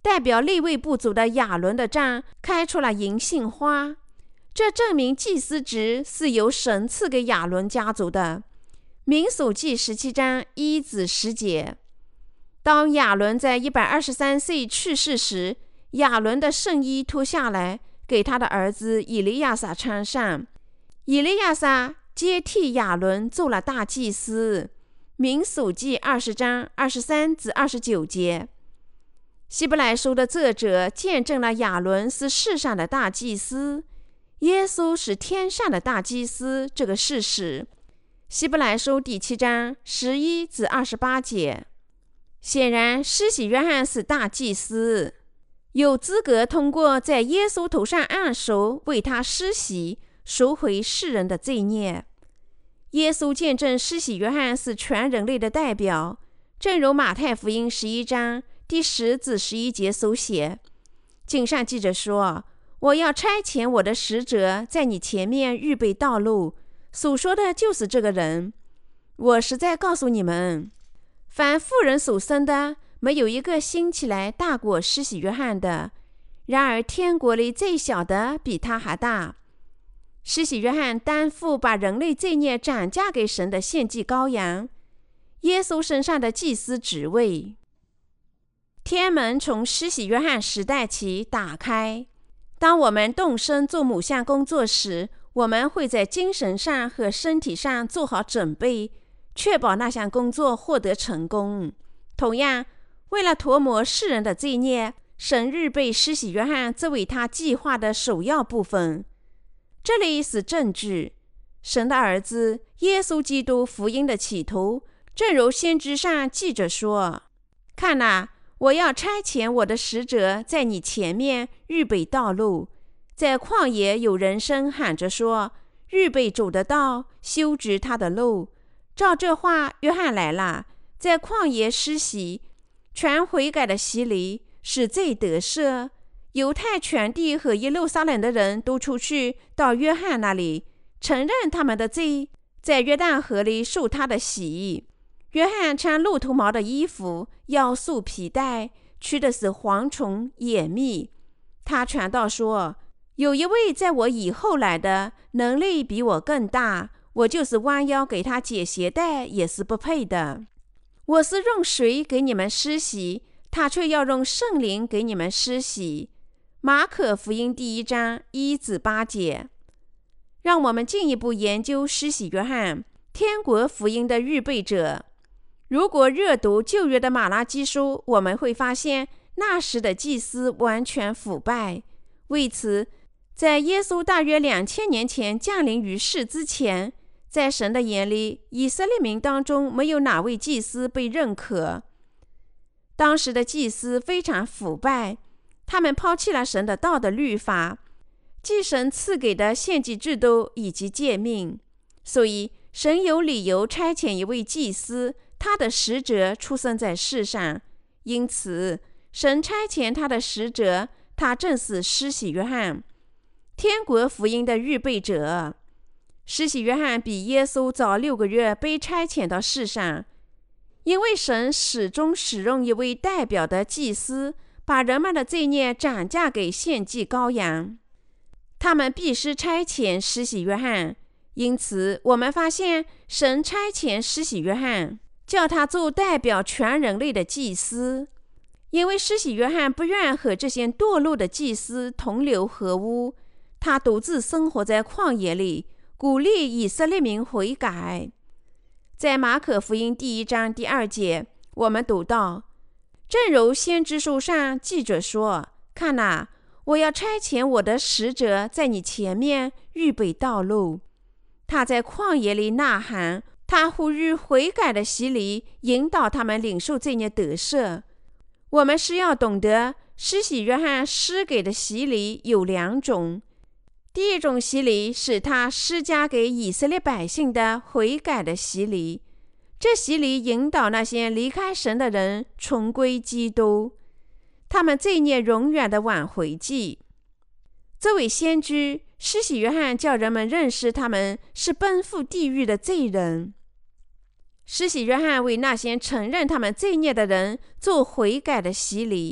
Speaker 1: 代表利未部族的亚伦的杖开出了银杏花，这证明祭司职是由神赐给亚伦家族的。民数记17章1至10节。当亚伦在123岁去世时，亚伦的圣衣脱下来，给他的儿子以利亚撒穿上。以利亚撒接替亚伦做了大祭司。民数记20章23至29节。希伯来书的作者见证了亚伦是世上的大祭司，耶稣是天上的大祭司这个事实。希伯来书第7章11至28节。显然，施洗约翰是大祭司，有资格通过在耶稣头上按手为他施洗，赎回世人的罪孽。耶稣见证施洗约翰是全人类的代表，正如马太福音11章第10至11节所写。经上记着说：“我要差遣我的使者在你前面预备道路。”所说的就是这个人。我实在告诉你们，凡妇人所生的，没有一个兴起来大过施洗约翰的。然而天国里最小的比他还大。施洗约翰担负把人类罪孽转嫁给神的献祭羔羊，耶稣身上的祭司职位。天门从施洗约翰时代起打开。当我们动身做某项工作时，我们会在精神上和身体上做好准备，确保那项工作获得成功。同样，为了涂抹世人的罪孽，神预备施洗约翰作为他计划的首要部分。这里是证据，神的儿子耶稣基督福音的起头，正如先知上记着说：“看哪，我要差遣我的使者在你前面预备道路。”在旷野有人声喊着说：“预备主的道，修直他的路。”照这话，约翰来了，在旷野施洗，全悔改的洗礼，使罪得赦。犹太全地和耶路撒冷的人都出去到约翰那里，承认他们的罪，在约旦河里受他的洗。约翰穿鹿头毛的衣服，腰束皮带，取的是蝗虫野蜜。他传道说：“有一位在我以后来的，能力比我更大，我就是弯腰给他解鞋带也是不配的。我是用水给你们施洗，他却要用圣灵给你们施洗。”马可福音第1章1至8节。让我们进一步研究施洗约翰，天国福音的预备者。如果阅读旧约的马拉基书，我们会发现那时的祭司完全腐败。为此，在耶稣大约2000年前降临于世之前，在神的眼里，以色列民当中没有哪位祭司被认可。当时的祭司非常腐败，他们抛弃了神的道的律法，祭神赐给的献祭制度以及诫命，所以神有理由差遣一位祭司，他的使者出生在世上。因此，神差遣他的使者，他正是施洗约翰，天国福音的预备者。施洗约翰比耶稣早6个月被差遣到世上，因为神始终使用一位代表的祭司，把人们的罪孽转嫁给献祭羔羊。他们必须差遣施洗约翰，因此我们发现神差遣施洗约翰，叫他做代表全人类的祭司。因为施洗约翰不愿和这些堕落的祭司同流合污，他独自生活在旷野里，鼓励以色列民悔改。在马可福音第1章第2节，我们读到：“正如先知书上记着说，看哪，我要差遣我的使者在你前面预备道路。”他在旷野里呐喊，他呼吁悔改的洗礼，引导他们领受罪孽得赦。我们是要懂得，施洗约翰施给的洗礼有2种。第一种洗礼是他施加给以色列百姓的悔改的洗礼，这洗礼引导那些离开神的人重归基督，他们罪孽永远的挽回祭。作为先知，施洗约翰叫人们认识他们是奔赴地狱的罪人。施洗约翰为那些承认他们罪孽的人做悔改的洗礼，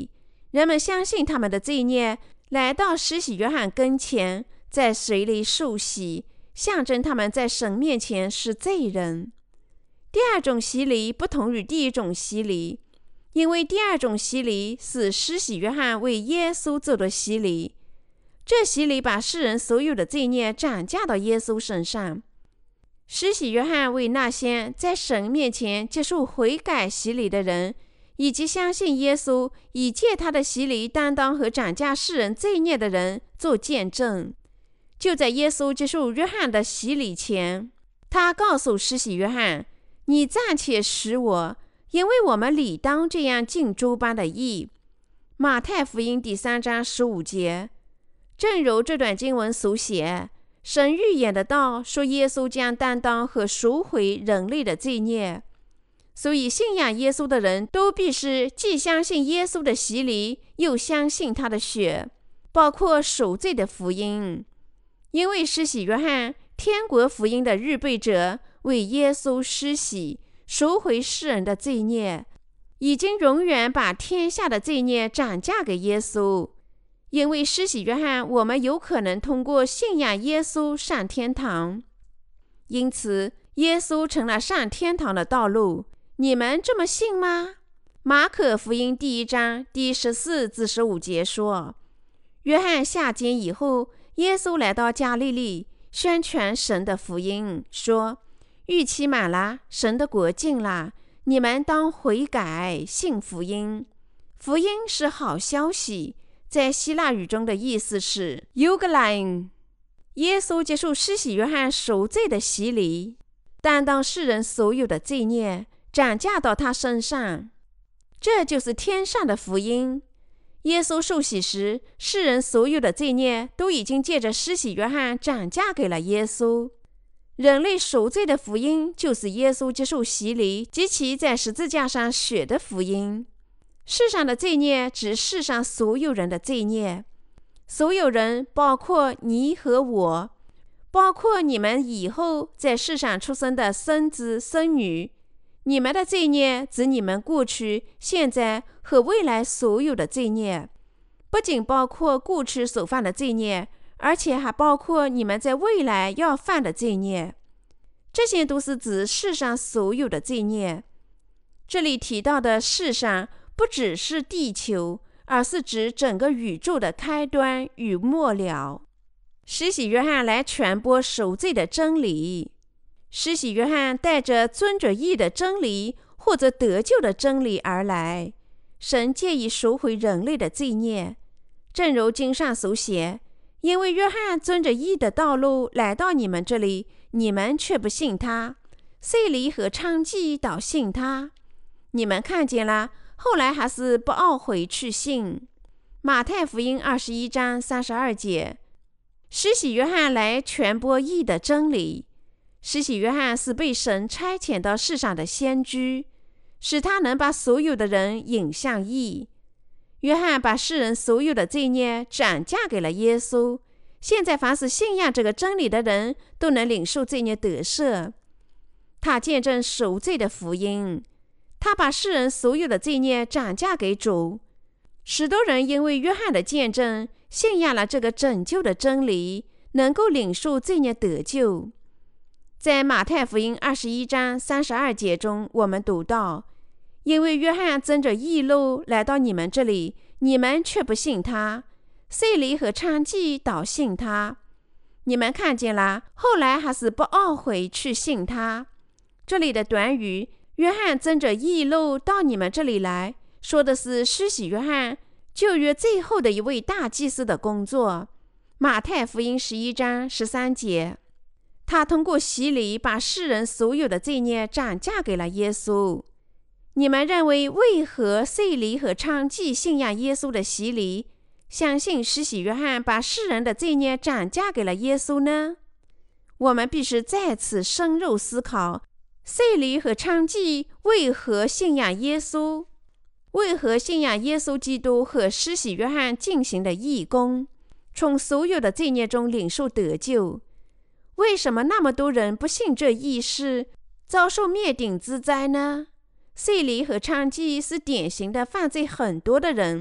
Speaker 1: 人们相信他们的罪孽，来到施洗约翰跟前，在水里受洗，象征他们在神面前是罪人。第二种洗礼不同于第一种洗礼，因为第二种洗礼是施洗约翰为耶稣做的洗礼，这洗礼把世人所有的罪孽转嫁到耶稣身上。施洗约翰为那些在神面前接受悔改洗礼的人，以及相信耶稣以借他的洗礼担当和转嫁世人罪孽的人做见证。就在耶稣接受约翰的洗礼前，他告诉施洗约翰，你暂且使我，因为我们理当这样尽诸般的义。马太福音第3章15节。正如这段经文所写，神预言的道说耶稣将担当和赎回人类的罪孽，所以信仰耶稣的人都必须既相信耶稣的洗礼，又相信他的血，包括赎罪的福音。因为施洗约翰，天国福音的预备者，为耶稣施洗，赎回世人的罪孽，已经永远把天下的罪孽转嫁给耶稣。因为施洗约翰，我们有可能通过信仰耶稣上天堂，因此耶稣成了上天堂的道路。你们这么信吗？马可福音第1章第14至15节说，约翰下监以后，耶稣来到加利利，宣传神的福音，说，预期满了，神的国近了，你们当悔改，信福音。福音是好消息，在希腊语中的意思是 Euangelion。 耶稣接受施洗约翰赎罪的洗礼，担当世人所有的罪孽，转嫁到他身上，这就是天上的福音。耶稣受洗时，世人所有的罪孽都已经借着施洗约翰转嫁给了耶稣。人类赎罪的福音就是耶稣接受洗礼及其在十字架上血的福音。世上的罪孽指世上所有人的罪孽，所有人包括你和我，包括你们以后在世上出生的孙子孙女。你们的罪孽指你们过去、现在和未来所有的罪孽，不仅包括过去所犯的罪孽，而且还包括你们在未来要犯的罪孽。这些都是指世上所有的罪孽。这里提到的世上不只是地球，而是指整个宇宙的开端与末了。施洗约翰来传播赎罪的真理。施洗约翰带着遵着义的真理或者得救的真理而来，神借以赎回人类的罪孽。正如经上所写，因为约翰遵着义的道路来到你们这里，你们却不信他，税吏和娼妓倒信他。你们看见了，后来还是不懊悔去信。马太福音21章32节。施洗约翰来传播义的真理。施洗约翰是被神差遣到世上的先知，使他能把所有的人引向义。约翰把世人所有的罪孽转嫁给了耶稣，现在凡是信仰这个真理的人都能领受罪孽得赦。他见证赎罪的福音，他把世人所有的罪孽转嫁给主。许多人因为约翰的见证信仰了这个拯救的真理，能够领受罪孽得救。在马太福音21章32节中，我们读到，因为约翰遵着义路来到你们这里，你们却不信他，税吏和娼妓倒信他。你们看见了，后来还是不懊悔去信他。这里的短语约翰遵着义路到你们这里来，说的是施洗约翰旧约最后的一位大祭司的工作。马太福音11章13节。他通过洗礼把世人所有的罪孽转嫁给了耶稣。你们认为为何税吏和娼妓信仰耶稣的洗礼，相信施洗约翰把世人的罪孽转嫁给了耶稣呢？我们必须再次深入思考，税吏和娼妓为何信仰耶稣？为何信仰耶稣基督和施洗约翰进行的义工，从所有的罪孽中领受得救？为什么那么多人不信这义事，遭受灭顶之灾呢？税吏和娼妓是典型的犯罪很多的人，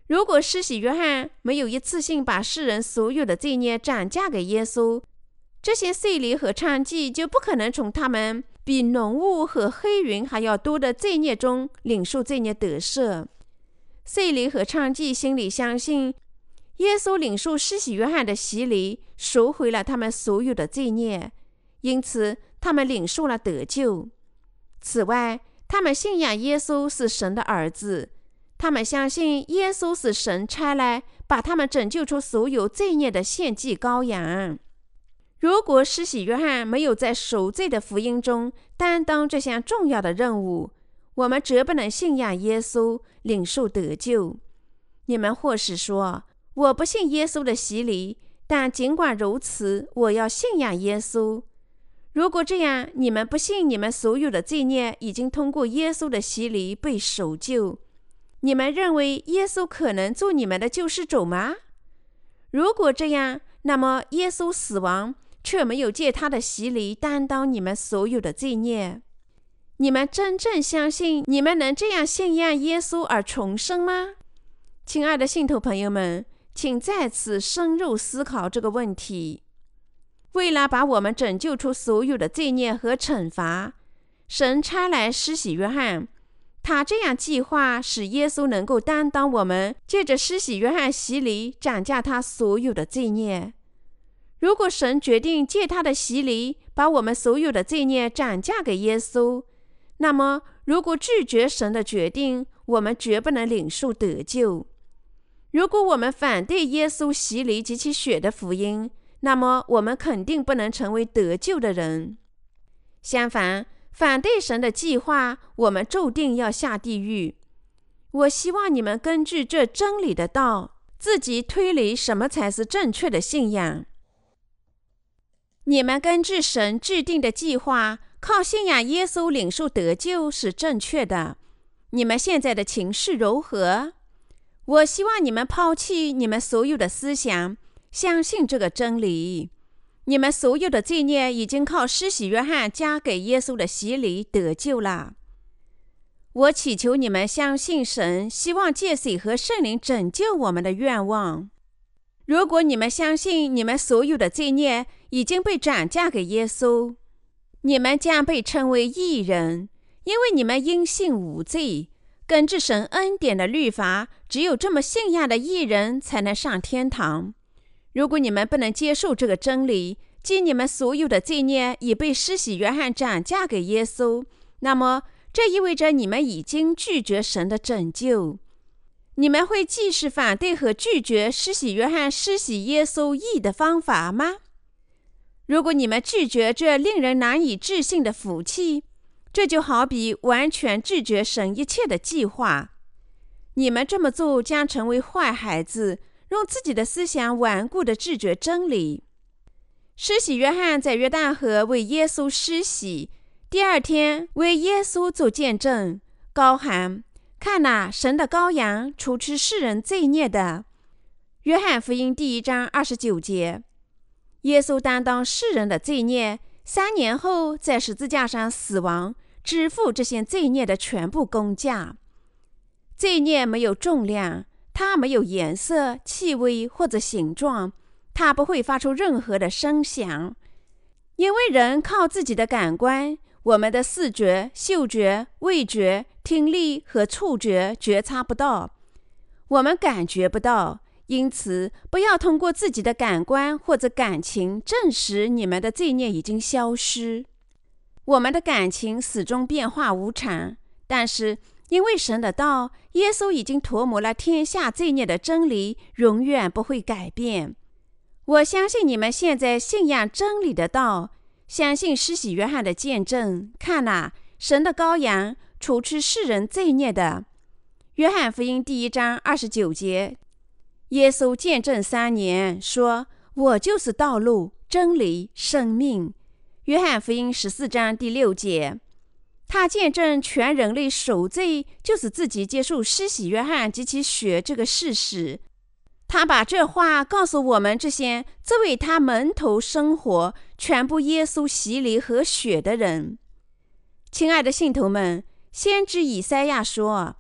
Speaker 1: 如果施洗约翰没有一次性把世人所有的罪孽转嫁给耶稣，这些税吏和娼妓就不可能从他们比浓雾和黑云还要多的罪孽中领受罪孽得赦。税吏和娼妓心里相信耶稣领受施洗约翰的洗礼，赎回了他们所有的罪孽，因此他们领受了得救。此外，他们信仰耶稣是神的儿子，他们相信耶稣是神差来把他们拯救出所有罪孽的献祭羔羊。如果施洗约翰没有在赎罪的福音中担当这项重要的任务，我们绝不能信仰耶稣，领受得救。你们或是说，我不信耶稣的洗礼，但尽管如此，我要信仰耶稣。如果这样，你们不信你们所有的罪孽已经通过耶稣的洗礼被赎救，你们认为耶稣可能做你们的救世主吗？如果这样，那么耶稣死亡却没有借他的洗礼担当你们所有的罪孽。你们真正相信你们能这样信仰耶稣而重生吗？亲爱的信徒朋友们，请再次深入思考这个问题。为了把我们拯救出所有的罪孽和惩罚，神差来施洗约翰，他这样计划使耶稣能够担当我们借着施洗约翰洗礼斩价他所有的罪孽。如果神决定借他的洗礼把我们所有的罪孽斩价给耶稣，那么如果拒绝神的决定，我们绝不能领受得救。如果我们反对耶稣洗礼及其血的福音，那么我们肯定不能成为得救的人。相反，反对神的计划，我们注定要下地狱。我希望你们根据这真理的道，自己推理什么才是正确的信仰。你们根据神制定的计划，靠信仰耶稣领受得救是正确的。你们现在的情绪如何？我希望你们抛弃你们所有的思想，相信这个真理。你们所有的罪孽已经靠施洗约翰加给耶稣的洗礼得救了。我祈求你们相信神希望借水和圣灵拯救我们的愿望。如果你们相信你们所有的罪孽已经被转嫁给耶稣，你们将被称为义人，因为你们因信无罪。根据神恩典的律法，只有这么信仰的义人才能上天堂。如果你们不能接受这个真理，即你们所有的罪孽已被施洗约翰转嫁给耶稣，那么这意味着你们已经拒绝神的拯救。你们会继续反对和拒绝施洗约翰施洗耶稣义的方法吗？如果你们拒绝这令人难以置信的福气，这就好比完全拒绝神一切的计划。你们这么做将成为坏孩子，用自己的思想顽固地拒绝真理。施洗约翰在约旦河为耶稣施洗，第二天为耶稣做见证，高喊：看哪，神的羔羊，除去世人罪孽的。约翰福音第1章29节。耶稣担当世人的罪孽，3年后在十字架上死亡，支付这些罪孽的全部工价。罪孽没有重量，它没有颜色、气味或者形状，它不会发出任何的声响，因为人靠自己的感官，我们的视觉、嗅觉、味觉、听力和触觉觉察不到，我们感觉不到。因此，不要通过自己的感官或者感情证实你们的罪孽已经消失。我们的感情始终变化无常，但是因为神的道，耶稣已经涂抹了天下罪孽的真理，永远不会改变。我相信你们现在信仰真理的道，相信施洗约翰的见证，看哪，神的羔羊，除去世人罪孽的。约翰福音第1章29节。耶稣见证3年，说：我就是道路、真理、生命。约翰福音14章第6节。他见证全人类赎罪就是自己接受施洗约翰及其血这个事实。他把这话告诉我们这些作为他门徒生活、全部耶稣洗礼和血的人。亲爱的信徒们，先知以赛亚说：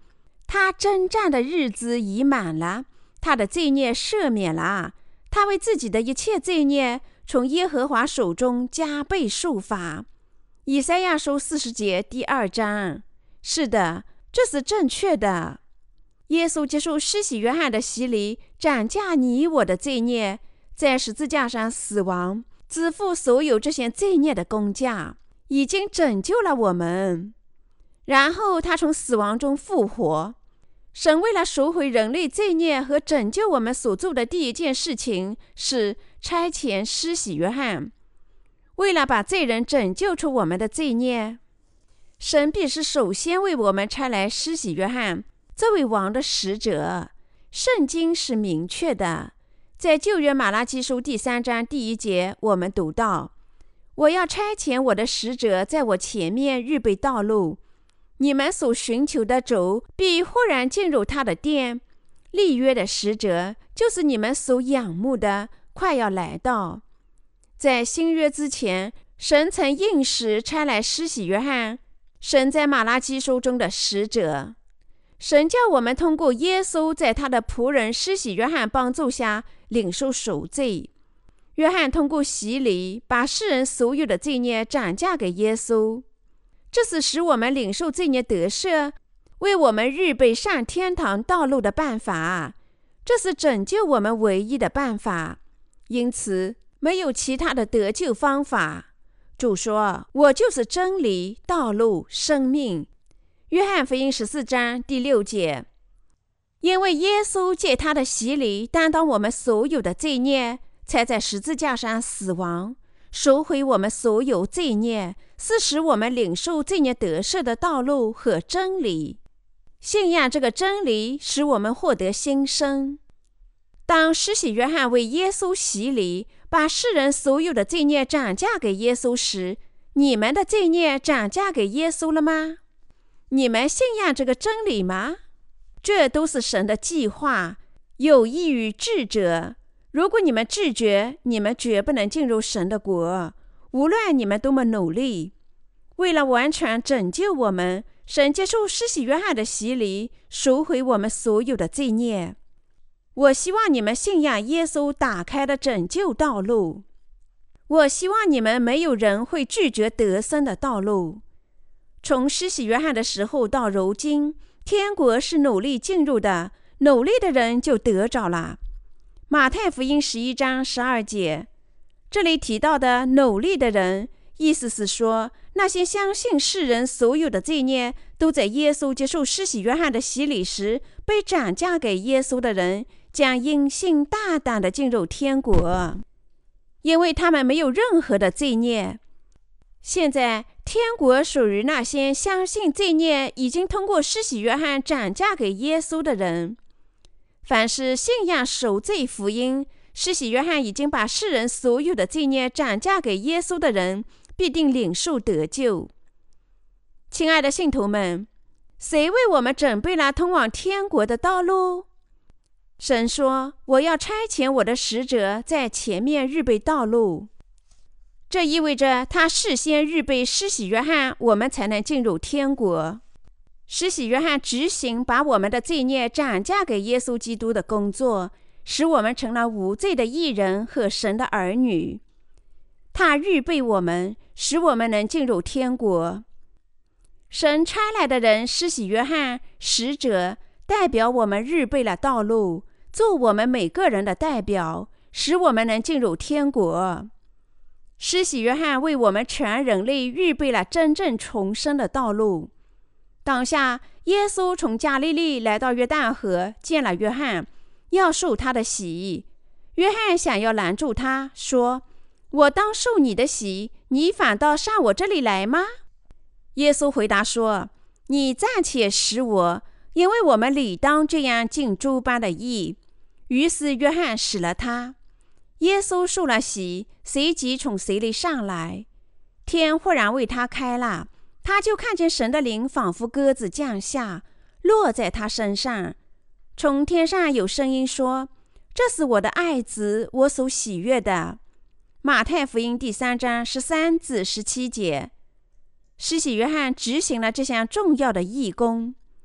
Speaker 1: 他征战的日子已满了，他的罪孽赦免了，他为自己的一切罪孽从耶和华手中加倍受罚。以赛亚书40节第2章。是的，这是正确的。耶稣接受施洗约翰的洗礼，斩价你我的罪孽，在十字架上死亡，支付所有这些罪孽的工价，已经拯救了我们。然后他从死亡中复活。神为了赎回人类罪孽和拯救我们所做的第一件事情是差遣施洗约翰。为了把罪人拯救出我们的罪孽，神必是首先为我们差来施洗约翰这位王的使者。圣经是明确的，在旧约马拉基书第3章第1节，我们读到：我要差遣我的使者在我前面预备道路，你们所寻求的主必忽然进入他的殿，立约的使者就是你们所仰慕的，快要来到。在新约之前，神曾应时差来施洗约翰，神在马拉基书中的使者。神叫我们通过耶稣在他的仆人施洗约翰帮助下领受赎罪。约翰通过洗礼把世人所有的罪孽转嫁给耶稣，这是使我们领受罪孽得赦，为我们预备上天堂道路的办法，这是拯救我们唯一的办法。因此没有其他的得救方法。主说：我就是真理、道路、生命。约翰福音14章第6节。因为耶稣借他的洗礼担当我们所有的罪孽，才在十字架上死亡，赎回我们所有罪孽，是使我们领受罪孽得赦的道路和真理。信仰这个真理，使我们获得新生。当施洗约翰为耶稣洗礼，把世人所有的罪孽转嫁给耶稣时，你们的罪孽转嫁给耶稣了吗？你们信仰这个真理吗？这都是神的计划，有益于智者。如果你们拒绝，你们绝不能进入神的国，无论你们多么努力。为了完全拯救我们，神接受施洗约翰的洗礼，赎回我们所有的罪孽。我希望你们信仰耶稣打开的拯救道路。我希望你们没有人会拒绝得生的道路。从施洗约翰的时候到如今，天国是努力进入的，努力的人就得着了。马太福音11章12节，这里提到的努力的人，意思是说，那些相信世人所有的罪孽都在耶稣接受施洗约翰的洗礼时被转嫁给耶稣的人，将因信大胆地进入天国，因为他们没有任何的罪孽。现在天国属于那些相信罪孽已经通过施洗约翰转嫁给耶稣的人。凡是信仰赎罪福音，施洗约翰已经把世人所有的罪孽转嫁给耶稣的人，必定领受得救。亲爱的信徒们，谁为我们准备了通往天国的道路？神说：我要差遣我的使者在前面预备道路。这意味着他事先预备施洗约翰，我们才能进入天国。施洗约翰执行把我们的罪孽转嫁给耶稣基督的工作，使我们成了无罪的义人和神的儿女。他预备我们，使我们能进入天国。神差来的人施洗约翰使者，代表我们预备了道路，做我们每个人的代表，使我们能进入天国。施洗约翰为我们全人类预备了真正重生的道路。当下，耶稣从加利利来到约旦河，见了约翰，要受他的洗。约翰想要拦住他，说：我当受你的洗，你反倒上我这里来吗？耶稣回答说：你暂且使我，因为我们理当这样尽诸般的义。于是约翰使了他。耶稣受了洗，随即从水里上来，天忽然为他开了，他就看见神的灵仿佛鸽子降下，落在他身上。从天上有声音说：这是我的爱子，我所喜悦的。马太福音第3章13至17节。施洗约翰执行了这项重要的义工。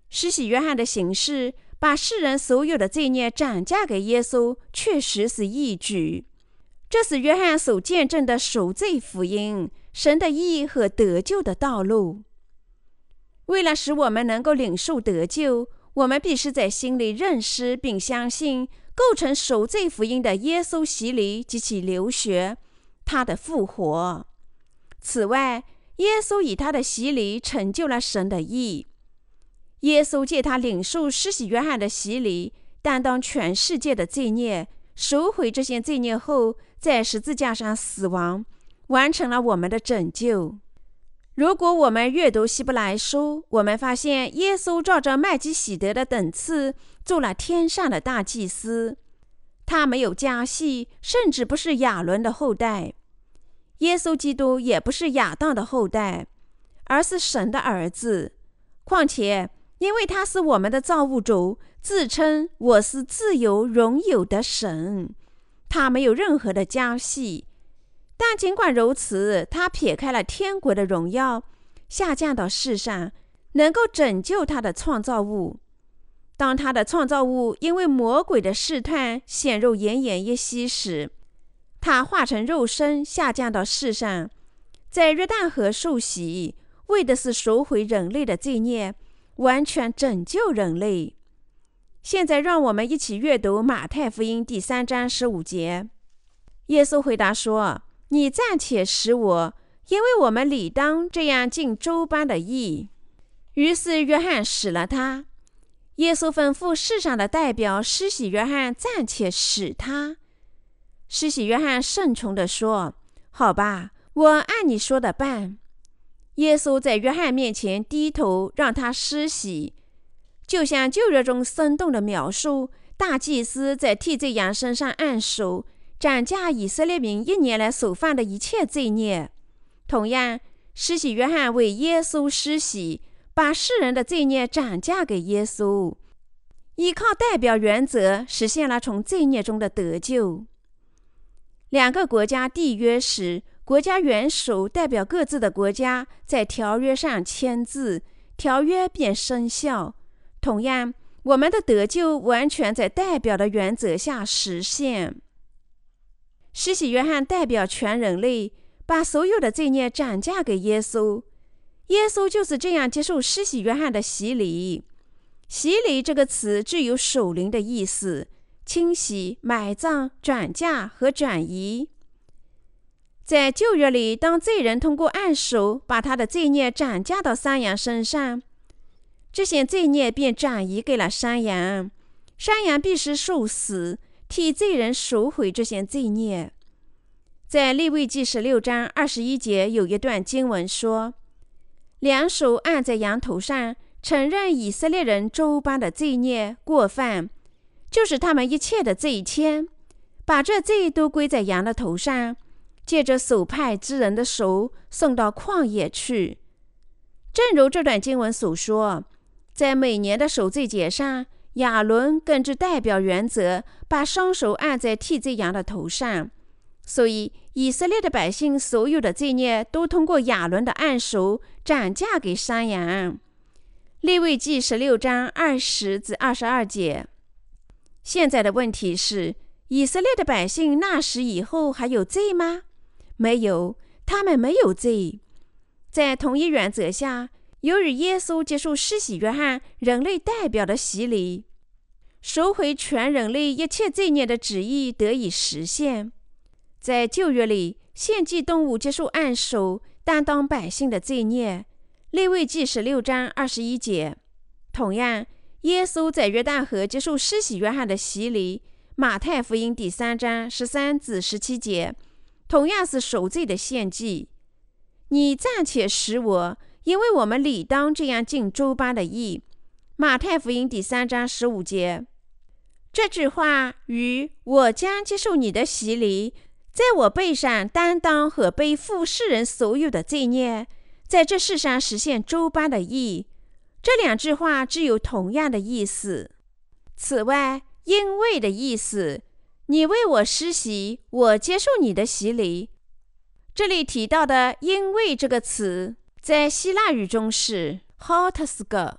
Speaker 1: 施洗约翰的行事把世人所有的罪孽转嫁给耶稣，确实是义举。这是约翰所见证的赎罪福音，神的义和得救的道路。为了使我们能够领受得救，我们必须在心里认识并相信构成赎罪福音的耶稣洗礼及其流血，他的复活。此外，耶稣以他的洗礼成就了神的义。耶稣借他领受施洗约翰的洗礼，担当全世界的罪孽，赎回这些罪孽后，在十字架上死亡，完成了我们的拯救。如果我们阅读希伯来书，我们发现耶稣照着麦基洗德的等次做了天上的大祭司。他没有家系，甚至不是亚伦的后代。耶稣基督也不是亚当的后代，而是神的儿子。况且因为他是我们的造物主，自称我是自由荣有的神，他没有任何的家系。但尽管如此，他撇开了天国的荣耀，下降到世上，能够拯救他的创造物。当他的创造物因为魔鬼的试探陷入奄奄一息时，他化成肉身下降到世上，在约旦河受洗，为的是赎回人类的罪孽，完全拯救人类。现在让我们一起阅读马太福音第3章15节。耶稣回答说：你暂且使我，因为我们理当这样尽周般的义。于是约翰使了他。耶稣吩咐世上的代表施洗约翰暂且使他。施洗约翰顺从地说：好吧，我按你说的办。耶稣在约翰面前低头，让他施洗，就像旧约中生动的描述，大祭司在替罪羊身上按手，斩价以色列民1年来所犯的一切罪孽。同样，施洗约翰为耶稣施洗，把世人的罪孽斩价给耶稣，依靠代表原则实现了从罪孽中的得救。2个国家缔约时，国家元首代表各自的国家在条约上签字，条约便生效。同样，我们的得救完全在代表的原则下实现。施洗约翰代表全人类，把所有的罪孽转嫁给耶稣。耶稣就是这样接受施洗约翰的洗礼。洗礼这个词具有属灵的意思，清洗、埋葬、转嫁和转移。在旧约里，当罪人通过按手把他的罪孽转嫁到山羊身上，这些罪孽便转移给了山羊，山羊必须受死，替罪人赎回这些罪孽。在利未记16章21节有一段经文说：两手按在羊头上，承认以色列人诸般的罪孽过犯，就是他们一切的罪愆，把这罪都归在羊的头上，借着所派之人的手送到旷野去。正如这段经文所说，在每年的赎罪节上，亚伦根据代表原则把双手按在替罪羊的头上，所以以色列的百姓所有的罪孽都通过亚伦的按手转嫁给山羊。利未记16章20至22节。现在的问题是，以色列的百姓那时以后还有罪吗？没有，他们没有罪。在同一原则下，由于耶稣接受施洗约翰人类代表的洗礼，赎回全人类一切罪孽的旨意得以实现。在旧约里，献祭动物接受按手，担当百姓的罪孽。利未记16章21节。同样，耶稣在约旦河接受施洗约翰的洗礼，马太福音第3章13至17节，同样是赎罪的献祭。你暂且使我，因为我们理当这样尽周般的义。马太福音第3章15节。这句话与我将接受你的洗礼，在我背上担当和背负世人所有的罪孽，在这世上实现周般的义，这2句话具有同样的意思。此外，因为的意思，你为我施洗，我接受你的洗礼。这里提到的因为这个词，在希腊语中是 hotasgo，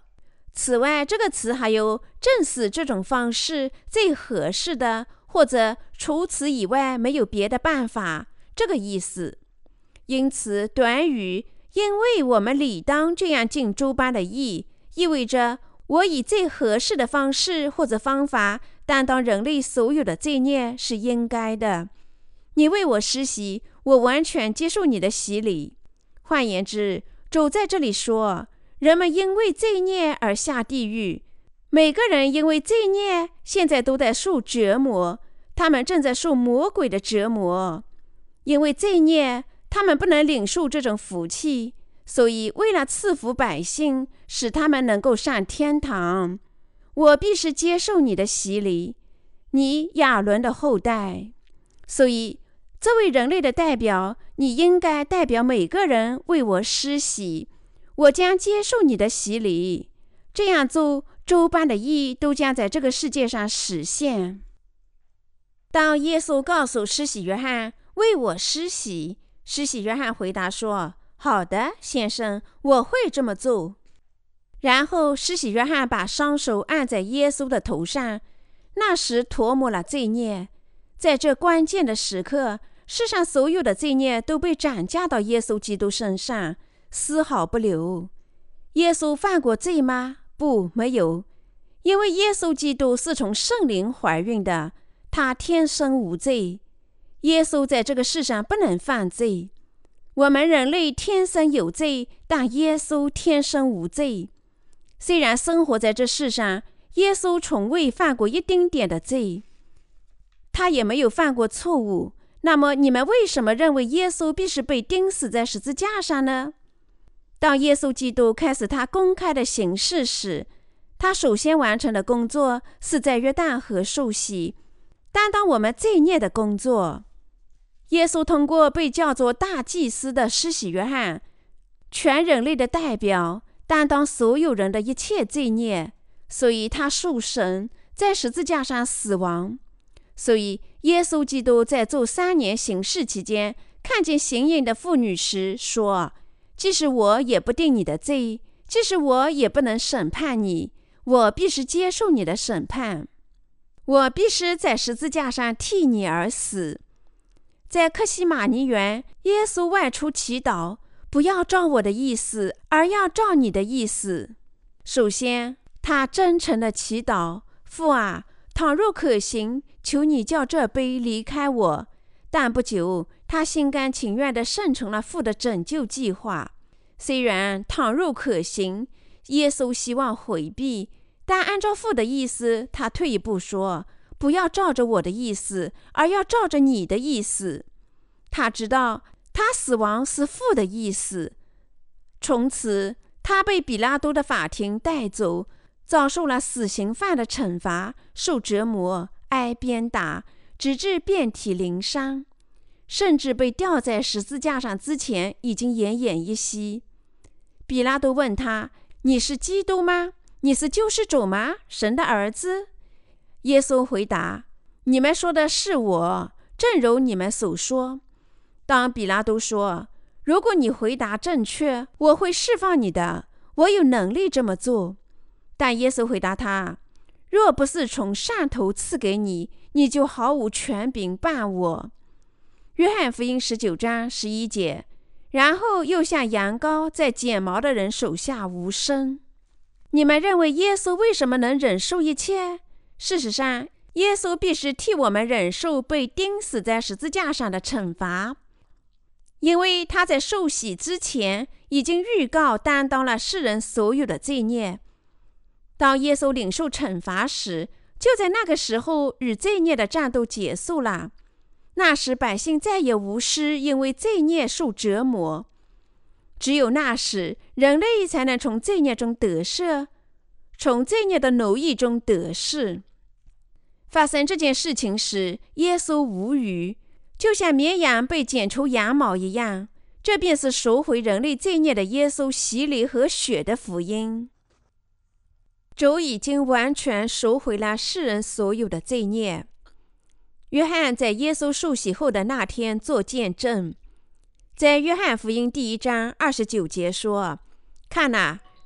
Speaker 1: 此外，这个词还有正是这种方式最合适的，或者除此以外没有别的办法这个意思。因此，短语因为我们理当这样尽诸般的义，意味着我以最合适的方式或者方法担当人类所有的罪孽是应该的。你为我施洗，我完全接受你的洗礼。换言之，主在这里说，人们因为罪孽而下地狱，每个人因为罪孽现在都在受折磨，他们正在受魔鬼的折磨。因为罪孽，他们不能领受这种福气，所以为了赐福百姓，使他们能够上天堂，我必是接受你的洗礼，你亚伦的后代。所以作为人类的代表，你应该代表每个人为我施洗，我将接受你的洗礼。这样做，诸般的义都将在这个世界上实现。当耶稣告诉施洗约翰为我施洗，施洗约翰回答说，好的，先生，我会这么做。然后施洗约翰把双手按在耶稣的头上，那时涂抹了罪孽。在这关键的时刻，世上所有的罪孽都被转嫁到耶稣基督身上，丝毫不留。耶稣犯过罪吗？不，没有。因为耶稣基督是从圣灵怀孕的，他天生无罪。耶稣在这个世上不能犯罪。我们人类天生有罪，但耶稣天生无罪。虽然生活在这世上，耶稣从未犯过一丁点的罪，他也没有犯过错误。那么你们为什么认为耶稣必须被钉死在十字架上呢？当耶稣基督开始他公开的行事时，他首先完成的工作是在约旦河受洗，担当我们罪孽的工作。耶稣通过被叫做大祭司的施洗约翰，全人类的代表，担当所有人的一切罪孽，所以他受审，在十字架上死亡。所以耶稣基督在做3年行事期间，看见行淫的妇女时说，即使我也不定你的罪，即使我也不能审判你，我必须接受你的审判，我必须在十字架上替你而死。在客西马尼园，耶稣外出祈祷，不要照我的意思，而要照你的意思。首先，他真诚地祈祷，父啊，倘若可行，求你叫这杯离开我。但不久，他心甘情愿地顺从了父的拯救计划。虽然倘若可行，耶稣希望回避，但按照父的意思，他退一步说，不要照着我的意思，而要照着你的意思。他知道他死亡是父的意思。从此，他被比拉多的法庭带走，遭受了死刑犯的惩罚，受折磨，挨鞭打，直至遍体鳞伤，甚至被吊在十字架上之前已经奄奄一息。比拉多问他，你是基督吗？你是救世主吗？神的儿子？耶稣回答，你们说的是我，正如你们所说。当比拉多说，如果你回答正确，我会释放你的，我有能力这么做。但耶稣回答他，若不是从上头赐给你，你就毫无权柄办我。约翰福音19章11节。然后又像羊羔在剪毛的人手下无声。你们认为耶稣为什么能忍受一切？事实上，耶稣必须替我们忍受被钉死在十字架上的惩罚，因为他在受洗之前已经预告担当了世人所有的罪孽。当耶稣领受惩罚时，就在那个时候与罪孽的战斗结束了。那时百姓再也无需因为罪孽受折磨，只有那时人类才能从罪孽中得赦，从罪孽的奴役中得释。发生这件事情时，耶稣无语，就像绵羊被剪除羊毛一样。这便是赎回人类罪孽的耶稣洗礼和血的福音。主已经完全赎回了世人所有的罪孽。约翰在耶稣受洗后的那天做见证，在约翰福音第1章29节说，看哪，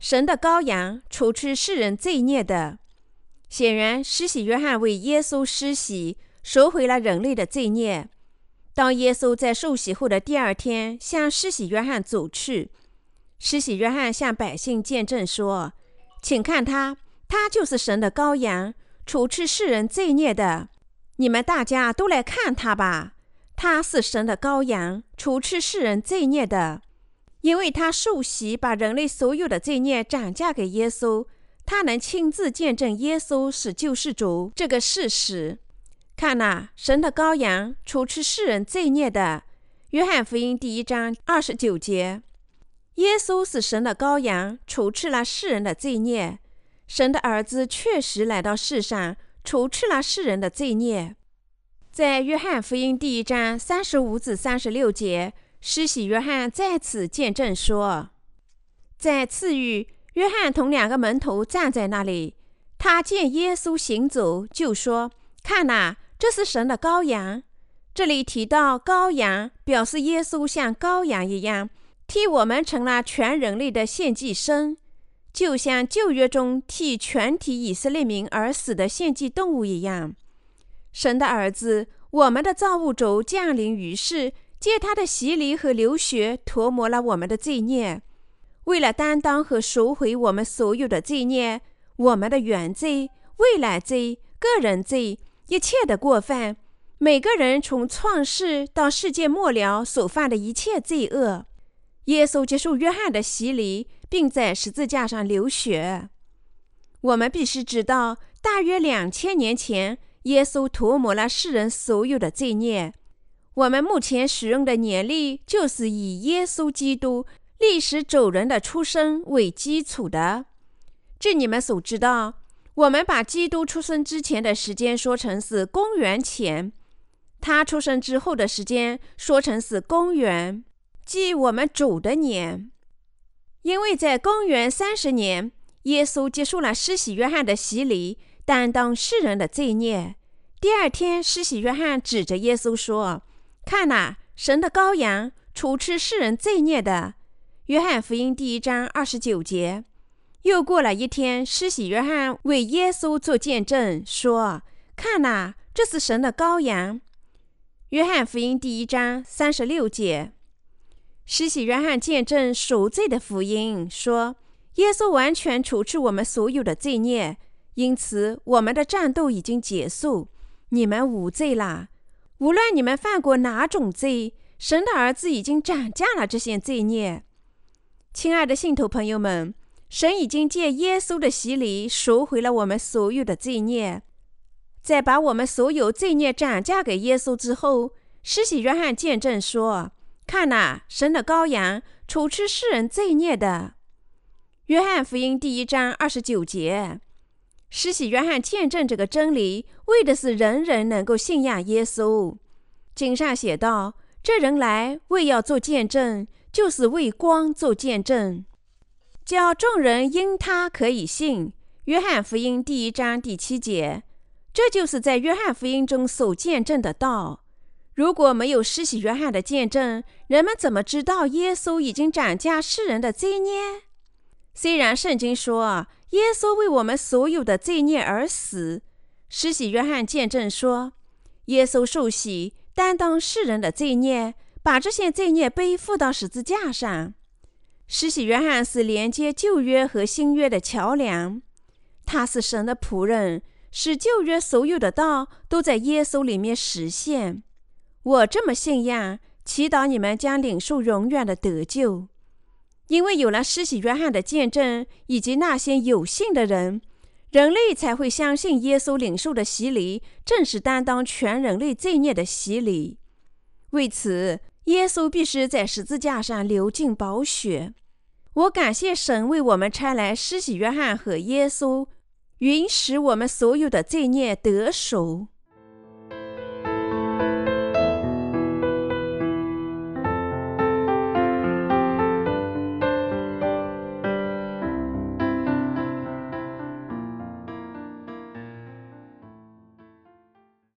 Speaker 1: 神的羔羊，除去世人罪孽的。显然，施洗约翰为耶稣施洗，赎回了人类的罪孽。当耶稣在受洗后的第二天向施洗约翰走去，施洗约翰向百姓见证说：请看他就是神的羔羊，除去世人罪孽的。你们大家都来看他吧，他是神的羔羊，除去世人罪孽的。因为他受洗把人类所有的罪孽转嫁给耶稣，他能亲自见证耶稣是救世主这个事实。看哪，神的羔羊，除去世人罪孽的。约翰福音第1章29节。耶稣是神的羔羊，除去了世人的罪孽。神的儿子确实来到世上，除去了世人的罪孽。在约翰福音第1章35至36节，施洗约翰在此见证说：在次日，约翰同2个门徒站在那里，他见耶稣行走，就说：看哪，这是神的羔羊。这里提到羔羊，表示耶稣像羔羊一样，替我们成了全人类的献祭牲，就像旧约中替全体以色列民而死的献祭动物一样。神的儿子，我们的造物主降临于世，借他的洗礼和流血涂抹了我们的罪孽。为了担当和赎回我们所有的罪孽，我们的原罪、未来罪、个人罪，一切的过犯，每个人从创世到世界末了所犯的一切罪恶，耶稣接受约翰的洗礼，并在十字架上流血。我们必须知道，大约2000年前，耶稣涂抹了世人所有的罪孽。我们目前使用的年历，就是以耶稣基督历史主人的出生为基础的。据你们所知道，我们把基督出生之前的时间说成是公元前，他出生之后的时间说成是公元，即我们主的年。因为在公元30年，耶稣接受了施洗约翰的洗礼，担当世人的罪孽。第二天，施洗约翰指着耶稣说：看哪，神的羔羊，除去世人罪孽的。约翰福音第1章29节。又过了一天，施洗约翰为耶稣做见证，说：看哪，这是神的羔羊。约翰福音第1章36节。施洗约翰见证赎罪的福音，说：耶稣完全除去我们所有的罪孽，因此我们的战斗已经结束，你们无罪了。无论你们犯过哪种罪，神的儿子已经斩价了这些罪孽。亲爱的信徒朋友们，神已经借耶稣的洗礼赎回了我们所有的罪孽。在把我们所有罪孽斩价给耶稣之后，施洗约翰见证说：看哪，神的羔羊，除去世人罪孽的。约翰福音第1章29节。施洗约翰见证这个真理，为的是人人能够信仰耶稣。经上写道：这人来为要做见证，就是为光做见证，叫众人因他可以信。约翰福音第1章第7节。这就是在约翰福音中所见证的道。如果没有施洗约翰的见证，人们怎么知道耶稣已经斩价世人的罪孽？虽然圣经说耶稣为我们所有的罪孽而死，施洗约翰见证说，耶稣受洗担当世人的罪孽，把这些罪孽背负到十字架上。施洗约翰是连接旧约和新约的桥梁，他是神的仆人，使旧约所有的道都在耶稣里面实现。我这么信仰，祈祷你们将领受永远的得救。因为有了施洗约翰的见证以及那些有信的人，人类才会相信耶稣领受的洗礼正是担当全人类罪孽的洗礼。为此，耶稣必须在十字架上流尽宝血。我感谢神为我们差来施洗约翰和耶稣，允使我们所有的罪孽得赎。